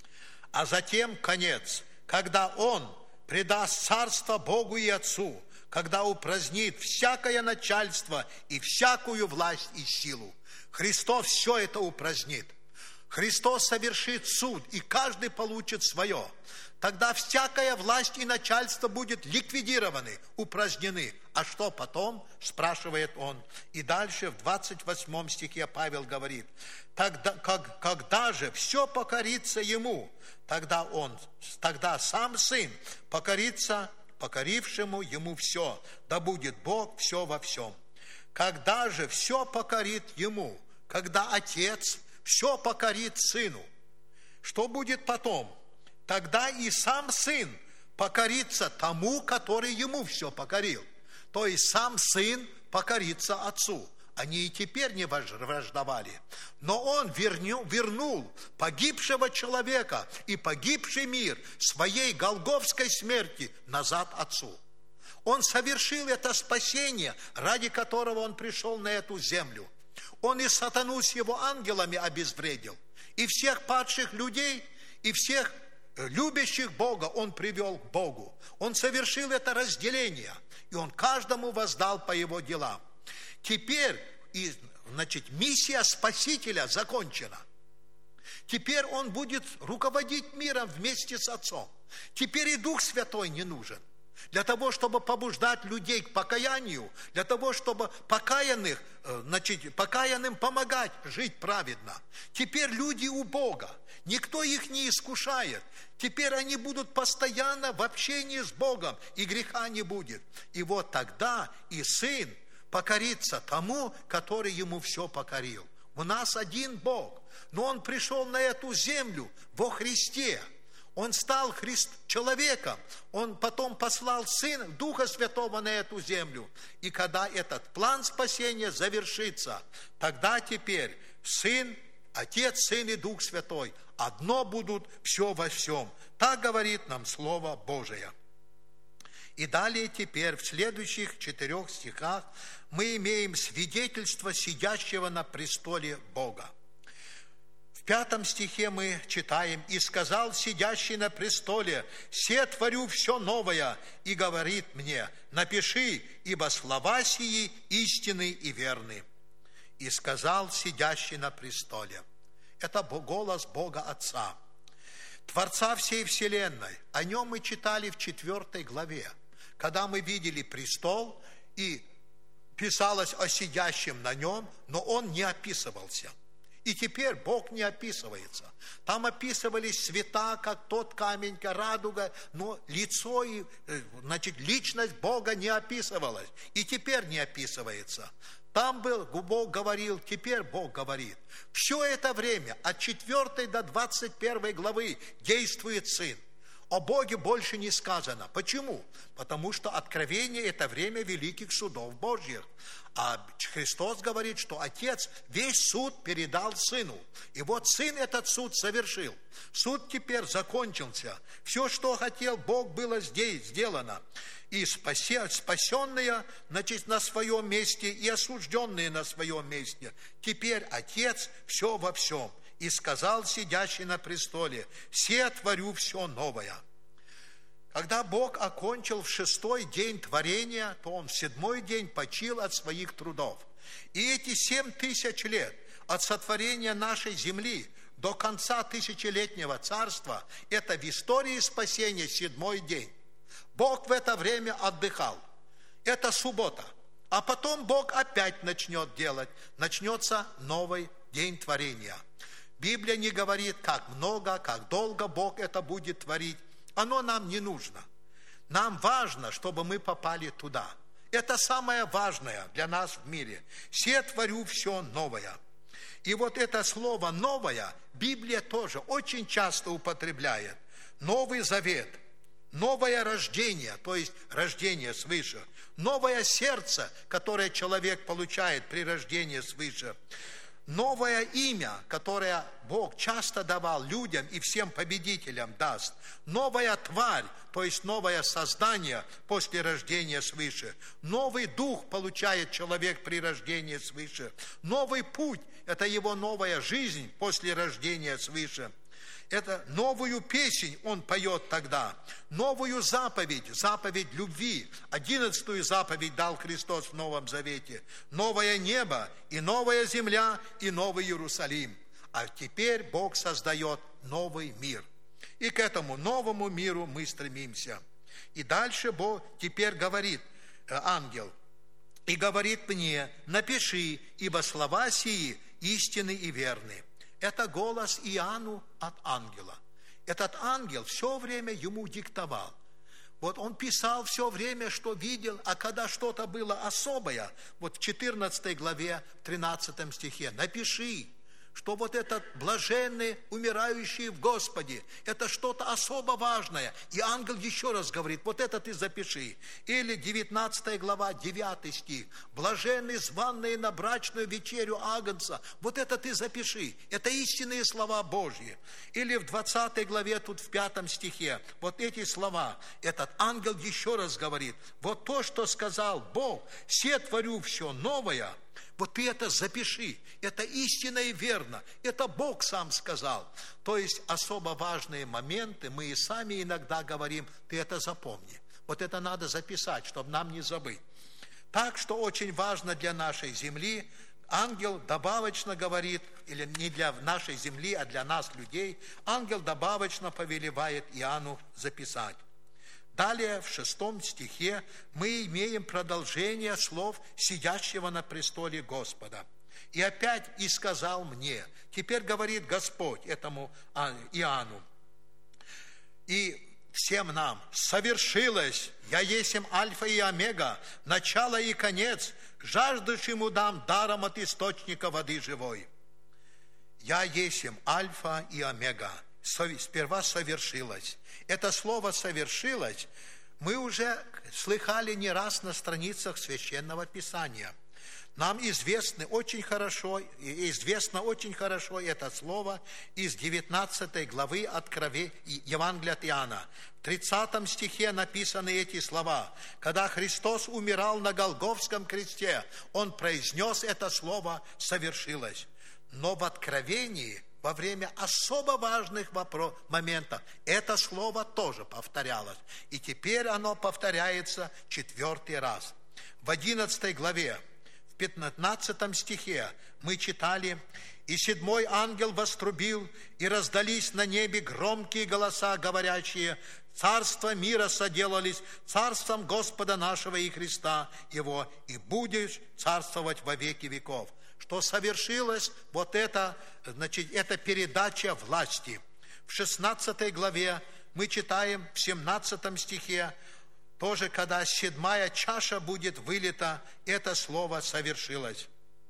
«А затем конец, когда Он предаст царство Богу и Отцу, когда упразднит всякое начальство и всякую власть и силу. Христос все это упразднит. Христос совершит суд, и каждый получит свое. Тогда всякая власть и начальство будет ликвидированы, упразднены. А что потом, спрашивает он. И дальше в двадцать восьмом стихе Павел говорит: тогда, как, когда же все покорится ему, тогда он, тогда сам Сын покорится покорившему ему все, да будет Бог все во всем. Когда же все покорит ему, когда Отец все покорит Сыну, что будет потом? Тогда и сам Сын покорится тому, который ему все покорил. То есть сам Сын покорится Отцу. Они и теперь не враждовали. Но Он вернул, вернул погибшего человека и погибший мир своей голгофской смерти назад Отцу. Он совершил это спасение, ради которого Он пришел на эту землю. Он и сатану с его ангелами обезвредил. И всех падших людей, и всех любящих Бога Он привел к Богу. Он совершил это разделение, и Он каждому воздал по его делам. Теперь, и, значит, миссия Спасителя закончена. Теперь Он будет руководить миром вместе с Отцом. Теперь и Дух Святой не нужен. Для того, чтобы побуждать людей к покаянию, для того, чтобы покаянных, значит, покаянным помогать жить праведно. Теперь люди у Бога. Никто их не искушает. Теперь они будут постоянно в общении с Богом, и греха не будет. И вот тогда и Сын покорится тому, который ему все покорил. У нас один Бог, но Он пришел на эту землю во Христе. Он стал Христ, человеком, Он потом послал Сына, Духа Святого на эту землю. И когда этот план спасения завершится, тогда теперь Сын, Отец, Сын и Дух Святой одно будут все во всем. Так говорит нам Слово Божие. И далее теперь в следующих четырех стихах мы имеем свидетельство сидящего на престоле Бога. В пятом стихе мы читаем: «И сказал сидящий на престоле: се творю все новое, и говорит мне: напиши, ибо слова сии истинны и верны». И сказал сидящий на престоле. Это голос Бога Отца, Творца всей вселенной. О нем мы читали в четвертой главе, когда мы видели престол, и писалось о сидящем на нем, но он не описывался. И теперь Бог не описывается. Там описывались света, как тот камень, как радуга, но лицо и, значит, личность Бога не описывалась. И теперь не описывается. Там был, Бог говорил, теперь Бог говорит. Все это время, от четвёртой до двадцать первой главы, действует Сын. О Боге больше не сказано. Почему? Потому что откровение – это время великих судов Божьих. А Христос говорит, что Отец весь суд передал Сыну. И вот Сын этот суд совершил. Суд теперь закончился. Все, что хотел Бог, было здесь сделано. И спасенные, значит, на своем месте, и осужденные на своем месте. Теперь Отец все во всем. И сказал сидящий на престоле: «Се творю все новое». Когда Бог окончил в шестой день творения, то Он в седьмой день почил от своих трудов. И эти семь тысяч лет от сотворения нашей земли до конца тысячелетнего царства, это в истории спасения седьмой день. Бог в это время отдыхал. Это суббота. А потом Бог опять начнет делать. Начнется новый день творения. Библия не говорит, как много, как долго Бог это будет творить. Оно нам не нужно. Нам важно, чтобы мы попали туда. Это самое важное для нас в мире. «Се творю все новое». И вот это слово «новое» Библия тоже очень часто употребляет. Новый Завет, новое рождение, то есть рождение свыше, новое сердце, которое человек получает при рождении свыше, новое имя, которое Бог часто давал людям и всем победителям даст. Новая тварь, то есть новое создание после рождения свыше. Новый дух получает человек при рождении свыше. Новый путь – это его новая жизнь после рождения свыше. это новую песнь он поет тогда, новую заповедь, заповедь любви. Одиннадцатую заповедь дал Христос в Новом Завете. Новое небо и новая земля и новый Иерусалим. А теперь Бог создает новый мир. И к этому новому миру мы стремимся. И дальше Бог теперь говорит, ангел, и говорит мне: напиши, ибо слова сии истинны и верны. Это голос Иоанну от ангела. Этот ангел все время ему диктовал. Вот он писал все время, что видел, а когда что-то было особое, вот в четырнадцатой главе, тринадцатом стихе, напиши, что вот этот блаженный, умирающий в Господе, это что-то особо важное. И ангел еще раз говорит: вот это ты запиши. Или девятнадцатая глава, девятый стих, блаженный, званный на брачную вечерю Агнца, вот это ты запиши. Это истинные слова Божьи. Или в двадцатой главе, тут в пятом стихе, вот эти слова, этот ангел еще раз говорит: вот то, что сказал Бог, се творю все новое. Вот ты это запиши, это истинно и верно, это Бог сам сказал. То есть особо важные моменты мы и сами иногда говорим: ты это запомни. Вот это надо записать, чтобы нам не забыть. Так что очень важно для нашей земли, ангел добавочно говорит, или не для нашей земли, а для нас, людей, ангел добавочно повелевает Иоанну записать. Далее, в шестом стихе, мы имеем продолжение слов сидящего на престоле Господа. И опять «и сказал мне». Теперь говорит Господь этому Иоанну и всем нам: «Совершилось, я есмь Альфа и Омега, начало и конец, жаждущему дам даром от источника воды живой». «Я есмь Альфа и Омега». Сперва совершилось. Это слово «совершилось» мы уже слыхали не раз на страницах Священного Писания. Нам известно очень хорошо, известно очень хорошо это слово из девятнадцатой главы Откровения Евангелия от Иоанна. В тридцатом стихе написаны эти слова. Когда Христос умирал на Голгофском кресте, Он произнес это слово «совершилось». Но в Откровении, во время особо важных вопрос, моментов, это слово тоже повторялось. И теперь оно повторяется четвертый раз. В одиннадцатой главе, в пятнадцатом стихе мы читали: «И седьмой ангел вострубил, и раздались на небе громкие голоса, говорящие: царство мира соделались царством Господа нашего и Христа Его, и будешь царствовать во веки веков». Что совершилось, вот это, значит, это передача власти. В шестнадцатой главе мы читаем, в семнадцатом стихе, тоже, когда седьмая чаша будет вылита, это слово совершилось.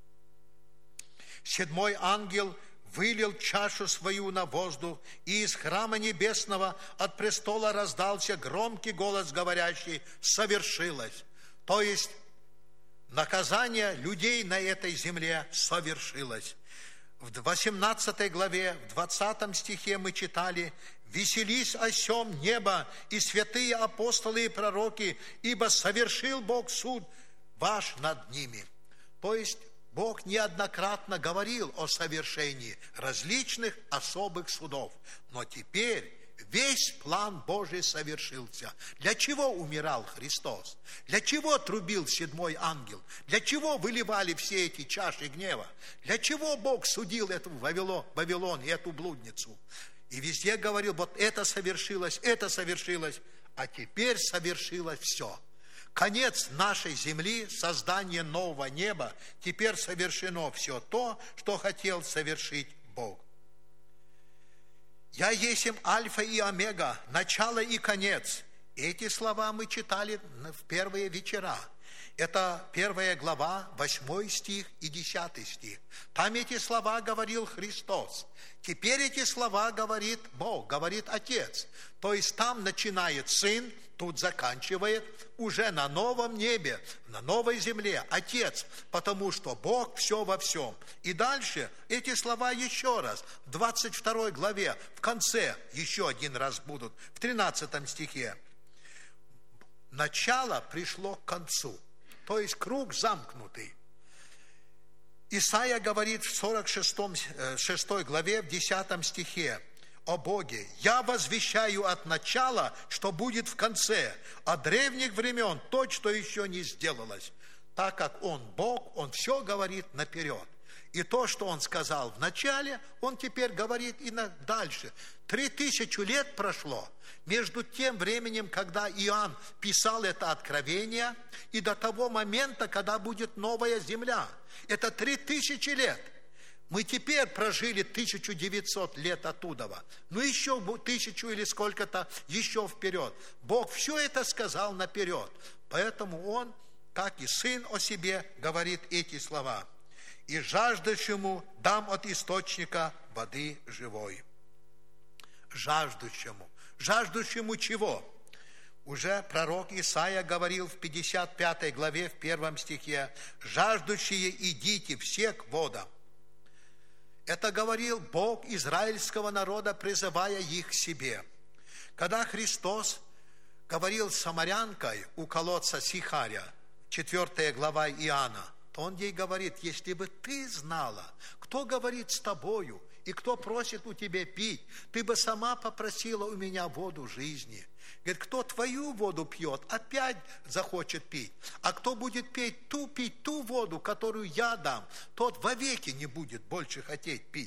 Седьмой ангел вылил чашу свою на воздух, и из храма небесного от престола раздался громкий голос, говорящий: «Совершилось». То есть наказание людей на этой земле совершилось. В восемнадцатой главе, в двадцатом стихе мы читали: «Веселись о сем небо и святые апостолы и пророки, ибо совершил Бог суд ваш над ними». То есть Бог неоднократно говорил о совершении различных особых судов. Но теперь весь план Божий совершился. Для чего умирал Христос? Для чего трубил седьмой ангел? Для чего выливали все эти чаши гнева? Для чего Бог судил эту Вавилон, Вавилон и эту блудницу? И везде говорил: вот это совершилось, это совершилось, а теперь совершилось все. Конец нашей земли, создание нового неба, теперь совершено все то, что хотел совершить Бог. «Я есмь Альфа и Омега, начало и конец». Эти слова мы читали в первые вечера. Это первая глава, восьмой стих и десятый стих. Там эти слова говорил Христос. Теперь эти слова говорит Бог, говорит Отец. То есть там начинает Сын, тут заканчивает уже на новом небе, на новой земле Отец, потому что Бог все во всем. И дальше эти слова еще раз в двадцать второй главе, в конце еще один раз будут, в тринадцатом стихе. Начало пришло к концу, то есть круг замкнутый. Исайя говорит в сорок шестой главе, в десятом стихе: о Боге: «Я возвещаю от начала, что будет в конце, от древних времен то, что еще не сделалось». Так как Он Бог, Он все говорит наперед. И то, что Он сказал в начале, Он теперь говорит и на дальше. Три тысячи лет прошло между тем временем, когда Иоанн писал это откровение, и до того момента, когда будет новая земля. Это три тысячи лет. Мы теперь прожили тысяча девятьсот лет оттуда. Ну, еще тысячу или сколько-то еще вперед. Бог все это сказал наперед. Поэтому Он, как и Сын о себе, говорит эти слова: «И жаждущему дам от источника воды живой». Жаждущему. Жаждущему чего? Уже пророк Исаия говорил в пятьдесят пятой главе, в первом стихе: «Жаждущие, идите все к водам». Это говорил Бог израильского народа, призывая их к себе. Когда Христос говорил с самарянкой у колодца Сихаря, четвёртая глава Иоанна, то Он ей говорит: «Если бы ты знала, кто говорит с тобою и кто просит у тебя пить, ты бы сама попросила у меня воду жизни». Говорит: кто твою воду пьет, опять захочет пить. А кто будет пить ту, пить ту воду, которую я дам, тот вовеки не будет больше хотеть пить.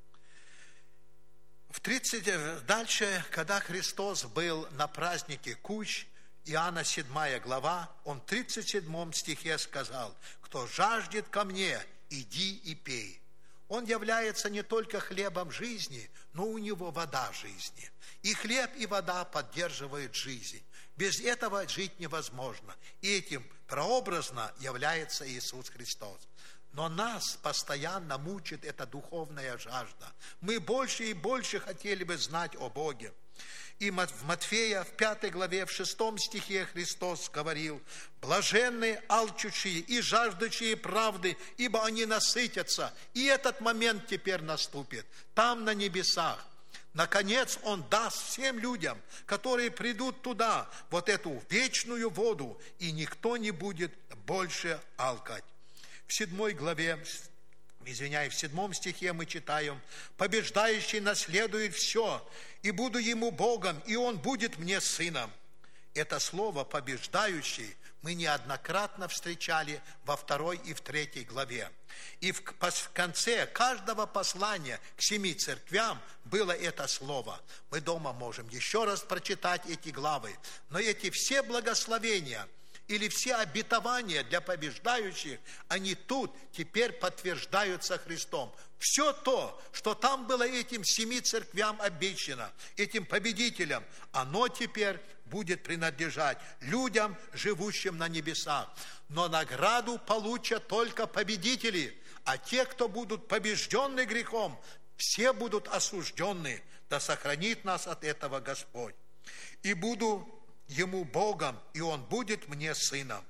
В тридцать, дальше, когда Христос был на празднике Кущ, Иоанна седьмая глава, Он в тридцать седьмом стихе сказал: «Кто жаждет ко мне, иди и пей». Он является не только хлебом жизни, но у Него вода жизни. И хлеб, и вода поддерживают жизнь. Без этого жить невозможно. И этим прообразно является Иисус Христос. Но нас постоянно мучит эта духовная жажда. Мы больше и больше хотели бы знать о Боге. И в Матфея, в пятой главе, в шестом стихе Христос говорил: «Блаженные алчущие и жаждущие правды, ибо они насытятся». И этот момент теперь наступит, там на небесах. Наконец Он даст всем людям, которые придут туда, вот эту вечную воду, и никто не будет больше алкать. В седьмой главе, извиняюсь, в седьмом стихе мы читаем: «Побеждающий наследует все, и буду ему Богом, и он будет мне сыном». Это слово «побеждающий» мы неоднократно встречали во второй и в третьей главе. И в конце каждого послания к семи церквям было это слово. Мы дома можем еще раз прочитать эти главы, но эти все благословения или все обетования для побеждающих, они тут теперь подтверждаются Христом. Все то, что там было этим семи церквям обещано, этим победителям, оно теперь будет принадлежать людям, живущим на небесах. Но награду получат только победители, а те, кто будут побеждены грехом, все будут осуждены. Да сохранит нас от этого Господь. «И буду Ему Богом, и Он будет мне сыном».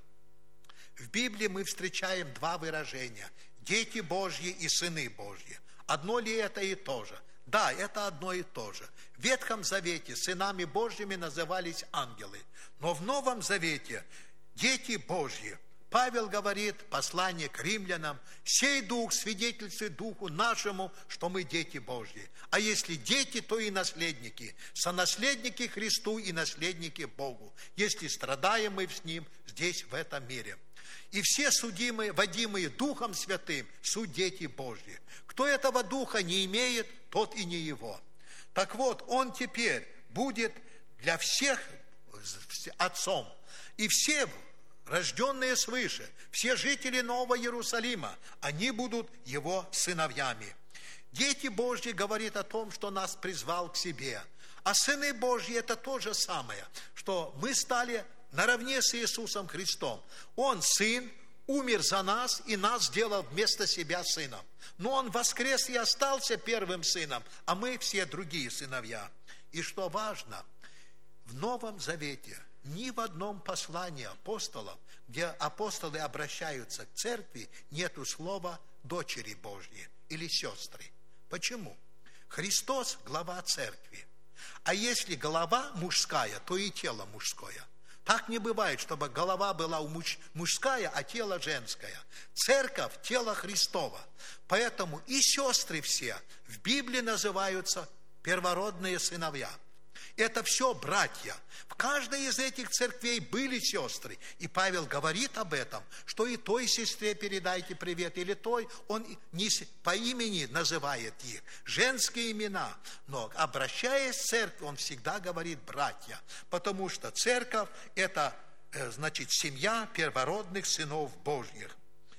В Библии мы встречаем два выражения: дети Божьи и сыны Божьи. Одно ли это и то же? Да, это одно и то же. В Ветхом Завете сынами Божьими назывались ангелы, но в Новом Завете дети Божьи. Павел говорит, послание к римлянам: «Сей дух свидетельствует духу нашему, что мы дети Божьи. А если дети, то и наследники, сонаследники Христу и наследники Богу, если страдаем мы с Ним здесь, в этом мире». И все судимые, водимые Духом Святым, суть дети Божьи. Кто этого Духа не имеет, тот и не его. Так вот, Он теперь будет для всех отцом. И все рожденные свыше, все жители Нового Иерусалима, они будут Его сыновьями. Дети Божьи говорит о том, что нас призвал к себе. А сыны Божьи это то же самое, что мы стали наравне с Иисусом Христом. Он сын, умер за нас и нас сделал вместо себя сыном. Но Он воскрес и остался первым сыном, а мы все другие сыновья. И что важно, в Новом Завете ни в одном послании апостолов, где апостолы обращаются к церкви, нету слова «дочери Божьи» или «сестры». Почему? Христос – глава церкви. А если голова мужская, то и тело мужское. Так не бывает, чтобы голова была муж, мужская, а тело женское. Церковь – тело Христова. Поэтому и сестры все в Библии называются первородные сыновья. Это все братья. В каждой из этих церквей были сестры. И Павел говорит об этом, что и той сестре передайте привет, или той, он не по имени называет их, женские имена. Но обращаясь к церкви, он всегда говорит братья, потому что церковь – это, значит, семья первородных сынов Божьих.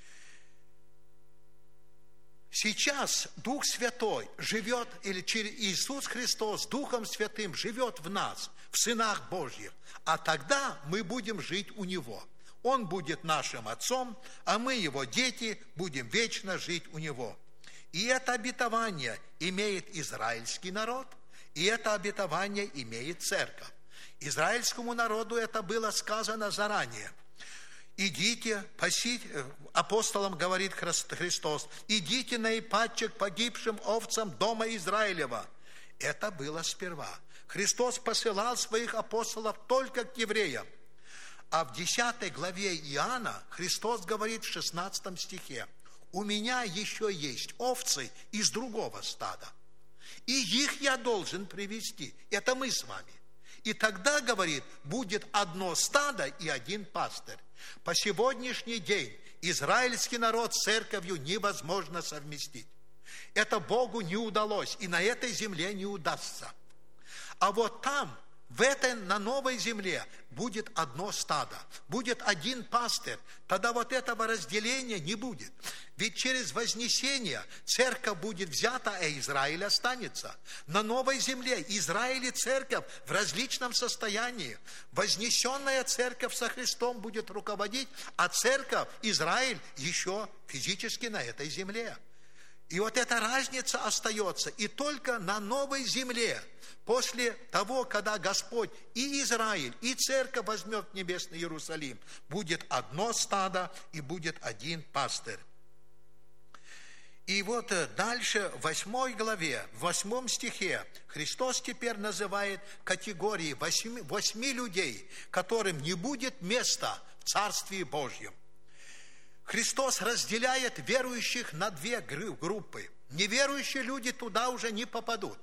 Сейчас Дух Святой живет, или через Иисус Христос Духом Святым живет в нас, в сынах Божьих, а тогда мы будем жить у Него. Он будет нашим Отцом, а мы, Его дети, будем вечно жить у Него. И это обетование имеет израильский народ, и это обетование имеет церковь. Израильскому народу это было сказано заранее. Идите, пасите, апостолам говорит Христос, идите на ипатче к погибшим овцам дома Израилева. Это было сперва. Христос посылал своих апостолов только к евреям. А в десятой главе Иоанна Христос говорит в шестнадцатом стихе: «У меня еще есть овцы из другого стада, и их я должен привести». Это мы с вами. И тогда, говорит, будет одно стадо и один пастырь. По сегодняшний день израильский народ с церковью невозможно совместить. Это Богу не удалось, и на этой земле не удастся. А вот там, в этой, на новой земле, будет одно стадо, будет один пастырь. Тогда вот этого разделения не будет. Ведь через вознесение церковь будет взята, а Израиль останется. На новой земле Израиль и церковь в различном состоянии. Вознесенная церковь со Христом будет руководить, а церковь, Израиль, еще физически на этой земле. И вот эта разница остается. И только на новой земле, после того, когда Господь и Израиль, и церковь возьмет небесный Иерусалим, будет одно стадо и будет один пастырь. И вот дальше, в восьмой главе, в восьмом стихе, Христос теперь называет категории восьми, восьми людей, которым не будет места в Царстве Божьем. Христос разделяет верующих на две группы. Неверующие люди туда уже не попадут.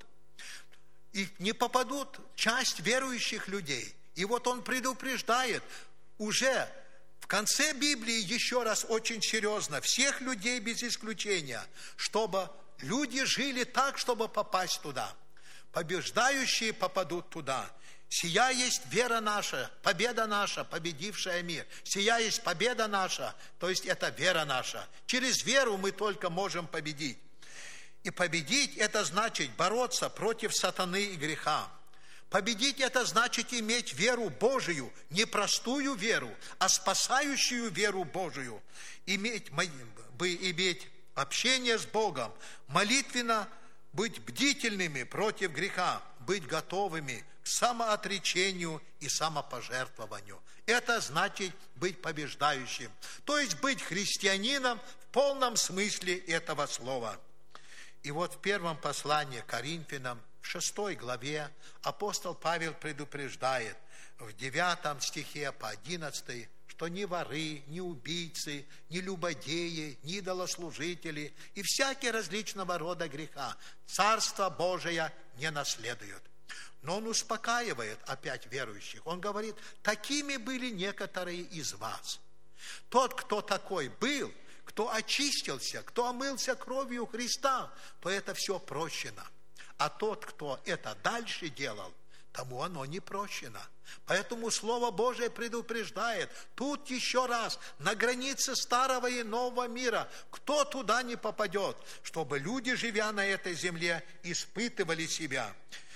И не попадут часть верующих людей. И вот Он предупреждает уже в конце Библии еще раз очень серьезно всех людей без исключения, чтобы люди жили так, чтобы попасть туда. Побеждающие попадут туда. Сия есть вера наша, победа наша, победившая мир. Сия есть победа наша, то есть это вера наша. Через веру мы только можем победить. И победить – это значит бороться против сатаны и греха. Победить – это значит иметь веру Божию, не простую веру, а спасающую веру Божию. Иметь, иметь общение с Богом, молитвенно быть бдительными против греха, быть готовыми к самоотречению и самопожертвованию. Это значит быть побеждающим, то есть быть христианином в полном смысле этого слова. И вот в первом послании к Коринфянам, в шестой главе, апостол Павел предупреждает в девятом стихе по одиннадцатый, что ни воры, ни убийцы, ни любодеи, ни идолослужители и всякие различного рода греха Царство Божие не наследуют. Но он успокаивает опять верующих. Он говорит: такими были некоторые из вас. Тот, кто такой был, кто очистился, кто омылся кровью Христа, то это все прощено. А тот, кто это дальше делал, тому оно не прощено. Поэтому Слово Божие предупреждает, тут еще раз, на границе старого и нового мира, кто туда не попадет, чтобы люди, живя на этой земле, испытывали себя.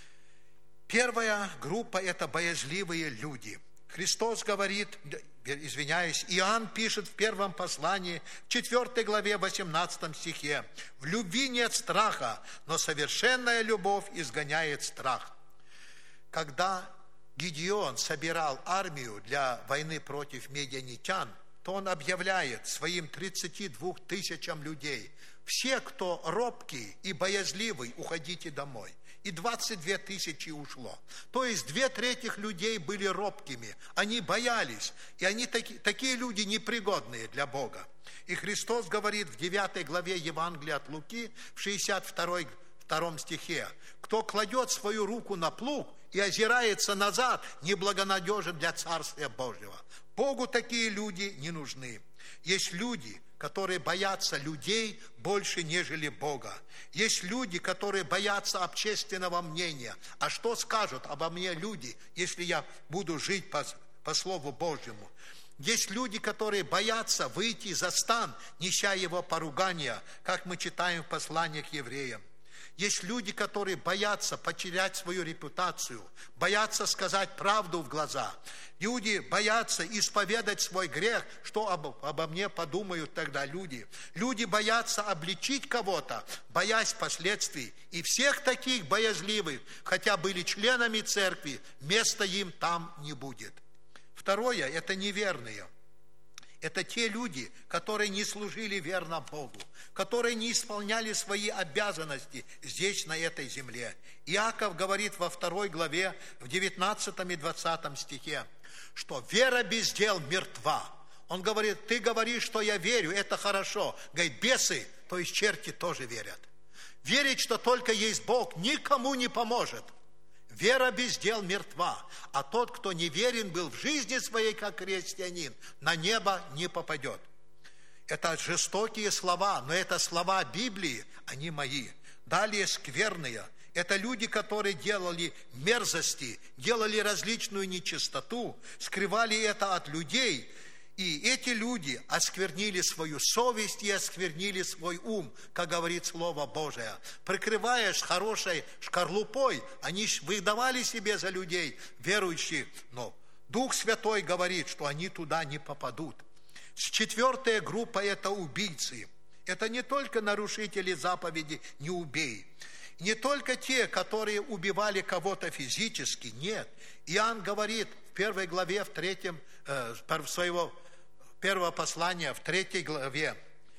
Первая группа – это боязливые люди. Христос говорит, извиняюсь, Иоанн пишет в первом послании, в четвёртой главе, восемнадцатом стихе: «В любви нет страха, но совершенная любовь изгоняет страх». Когда Гедеон собирал армию для войны против медианитян, то он объявляет своим тридцати двум тысячам людей: все, кто робкий и боязливый, уходите домой. И двадцать две тысячи ушло. То есть две трети людей были робкими, они боялись, и они таки, такие люди непригодные для Бога. И Христос говорит в девятой главе Евангелия от Луки, в шестьдесят второй втором стихе: «Кто кладет свою руку на плуг и озирается назад, неблагонадежен для Царствия Божьего». Богу такие люди не нужны. Есть люди, которые боятся людей больше, нежели Бога. Есть люди, которые боятся общественного мнения. А что скажут обо мне люди, если я буду жить по, по Слову Божьему? Есть люди, которые боятся выйти за стан, неся его поругания, как мы читаем в послании к евреям. Есть люди, которые боятся потерять свою репутацию, боятся сказать правду в глаза. Люди боятся исповедать свой грех, что об, обо мне подумают тогда люди. Люди боятся обличить кого-то, боясь последствий. И всех таких боязливых, хотя были членами церкви, места им там не будет. Второе – это неверные. Это те люди, которые не служили верно Богу, которые не исполняли свои обязанности здесь, на этой земле. Иаков говорит во второй главе, в девятнадцатом и двадцатом стихе, что вера без дел мертва. Он говорит: ты говоришь, что я верю, это хорошо. Говорит, бесы, то есть черти, тоже верят. Верить, что только есть Бог, никому не поможет. Вера без дел мертва, а тот, кто неверен был в жизни своей, как христианин, на небо не попадет. Это жестокие слова, но это слова Библии, они мои. Далее скверные. Это люди, которые делали мерзости, делали различную нечистоту, скрывали это от людей. И эти люди осквернили свою совесть и осквернили свой ум, как говорит Слово Божие. Прикрываясь хорошей шкарлупой, они выдавали себе за людей верующих, но Дух Святой говорит, что они туда не попадут. Четвертая группа – это убийцы. Это не только нарушители заповеди «не убей», не только те, которые убивали кого-то физически, нет. Иоанн говорит в первой главе, в третьем, э, своего первого послания, в третьей главе,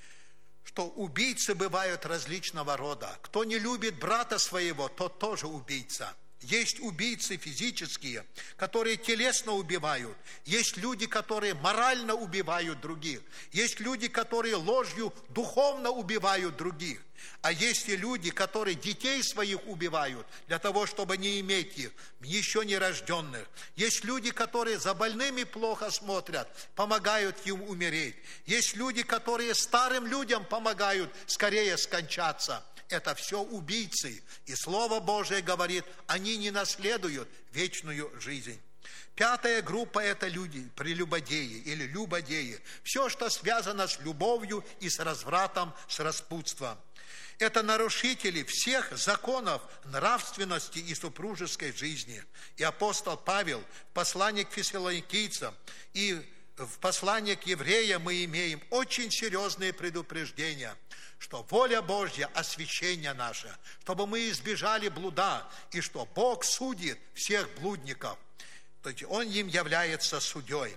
что убийцы бывают различного рода. Кто не любит брата своего, тот тоже убийца. Есть убийцы физические, которые телесно убивают. Есть люди, которые морально убивают других. Есть люди, которые ложью духовно убивают других. А есть и люди, которые детей своих убивают для того, чтобы не иметь их, еще не рожденных. Есть люди, которые за больными плохо смотрят, помогают им умереть. Есть люди, которые старым людям помогают скорее скончаться. Это все убийцы. И Слово Божие говорит, они не наследуют вечную жизнь. Пятая группа – это люди, прелюбодеи или любодеи. Все, что связано с любовью и с развратом, с распутством. Это нарушители всех законов нравственности и супружеской жизни. И апостол Павел в послании к фессалоникийцам и в послании к евреям мы имеем очень серьезные предупреждения, что воля Божья – освящение наше, чтобы мы избежали блуда, и что Бог судит всех блудников. То есть Он им является судьей.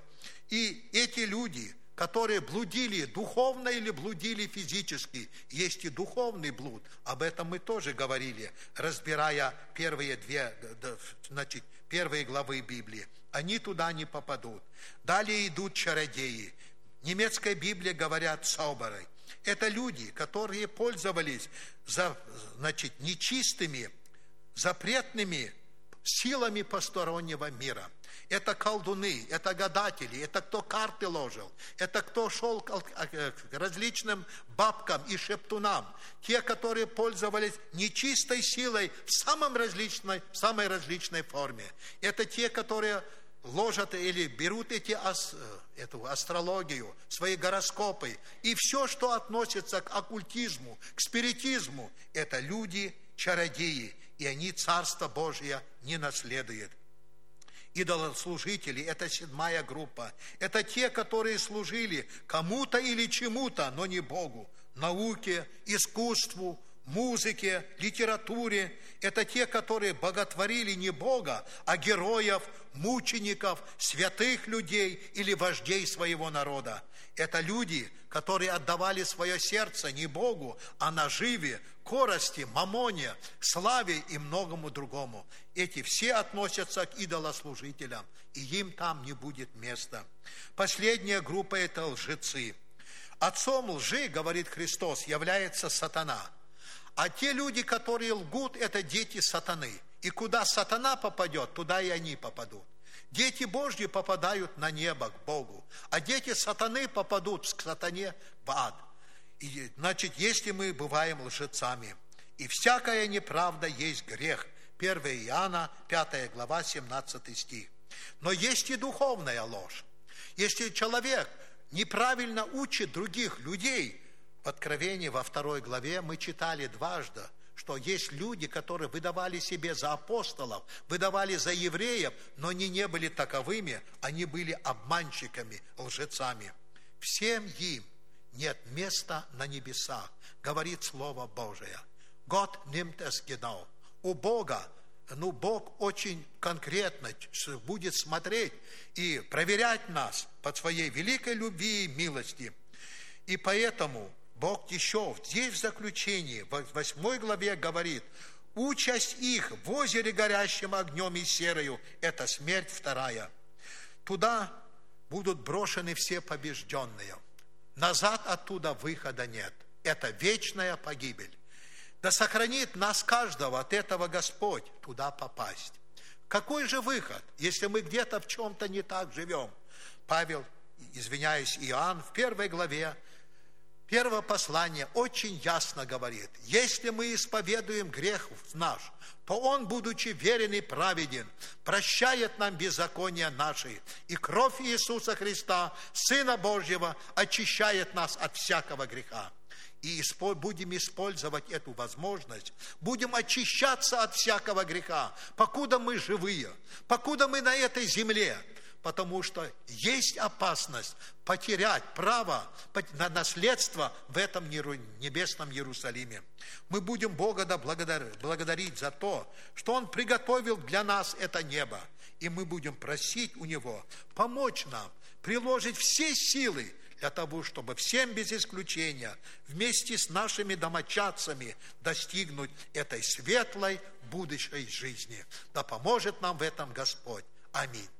И эти люди, которые блудили духовно или блудили физически, есть и духовный блуд. Об этом мы тоже говорили, разбирая первые две, значит, первые главы Библии. Они туда не попадут. Далее идут чародеи. В немецкой Библии говорят «цауберы». Это люди, которые пользовались, значит, нечистыми, запретными силами постороннего мира. Это колдуны, это гадатели, это кто карты ложил, это кто шел к различным бабкам и шептунам. Те, которые пользовались нечистой силой в, самом различной, в самой различной форме. Это те, которые ложат или берут эти, эту астрологию, свои гороскопы. И все, что относится к оккультизму, к спиритизму, это люди-чародеи. И они Царство Божие не наследуют. Идолослужители – это седьмая группа. Это те, которые служили кому-то или чему-то, но не Богу. Науке, искусству, музыке, литературе. Это те, которые боготворили не Бога, а героев, мучеников, святых людей или вождей своего народа. Это люди, которые отдавали свое сердце не Богу, а наживе, корости, мамоне, славе и многому другому. Эти все относятся к идолослужителям, и им там не будет места. Последняя группа – это лжецы. Отцом лжи, говорит Христос, является сатана. А те люди, которые лгут, это дети сатаны. И куда сатана попадет, туда и они попадут. Дети Божьи попадают на небо к Богу, а дети сатаны попадут к сатане в ад. И, значит, если мы бываем лжецами, и всякая неправда есть грех. первое Иоанна, пятая глава, семнадцатый стих. Но есть и духовная ложь. Если человек неправильно учит других людей, в Откровении во второй главе мы читали дважды, что есть люди, которые выдавали себе за апостолов, выдавали за евреев, но они не были таковыми, они были обманщиками, лжецами. Всем им нет места на небесах, говорит Слово Божие. Gott nimmt es genau. У Бога, ну, Бог очень конкретно будет смотреть и проверять нас по своей великой любви и милости. И поэтому Бог еще здесь в заключении, в восьмой главе говорит, участь их в озере горящим огнем и серою – это смерть вторая. Туда будут брошены все побежденные. Назад оттуда выхода нет. Это вечная погибель. Да сохранит нас каждого от этого Господь туда попасть. Какой же выход, если мы где-то в чем-то не так живем? Павел, извиняюсь, Иоанн в первой главе первого послания очень ясно говорит, если мы исповедуем грех наш, то Он, будучи верен и праведен, прощает нам беззакония наши, и кровь Иисуса Христа, Сына Божьего, очищает нас от всякого греха. И будем использовать эту возможность, будем очищаться от всякого греха, покуда мы живые, покуда мы на этой земле, потому что есть опасность потерять право на наследство в этом небесном Иерусалиме. Мы будем Бога благодарить за то, что Он приготовил для нас это небо, и мы будем просить у Него помочь нам приложить все силы для того, чтобы всем без исключения вместе с нашими домочадцами достигнуть этой светлой будущей жизни. Да поможет нам в этом Господь. Аминь.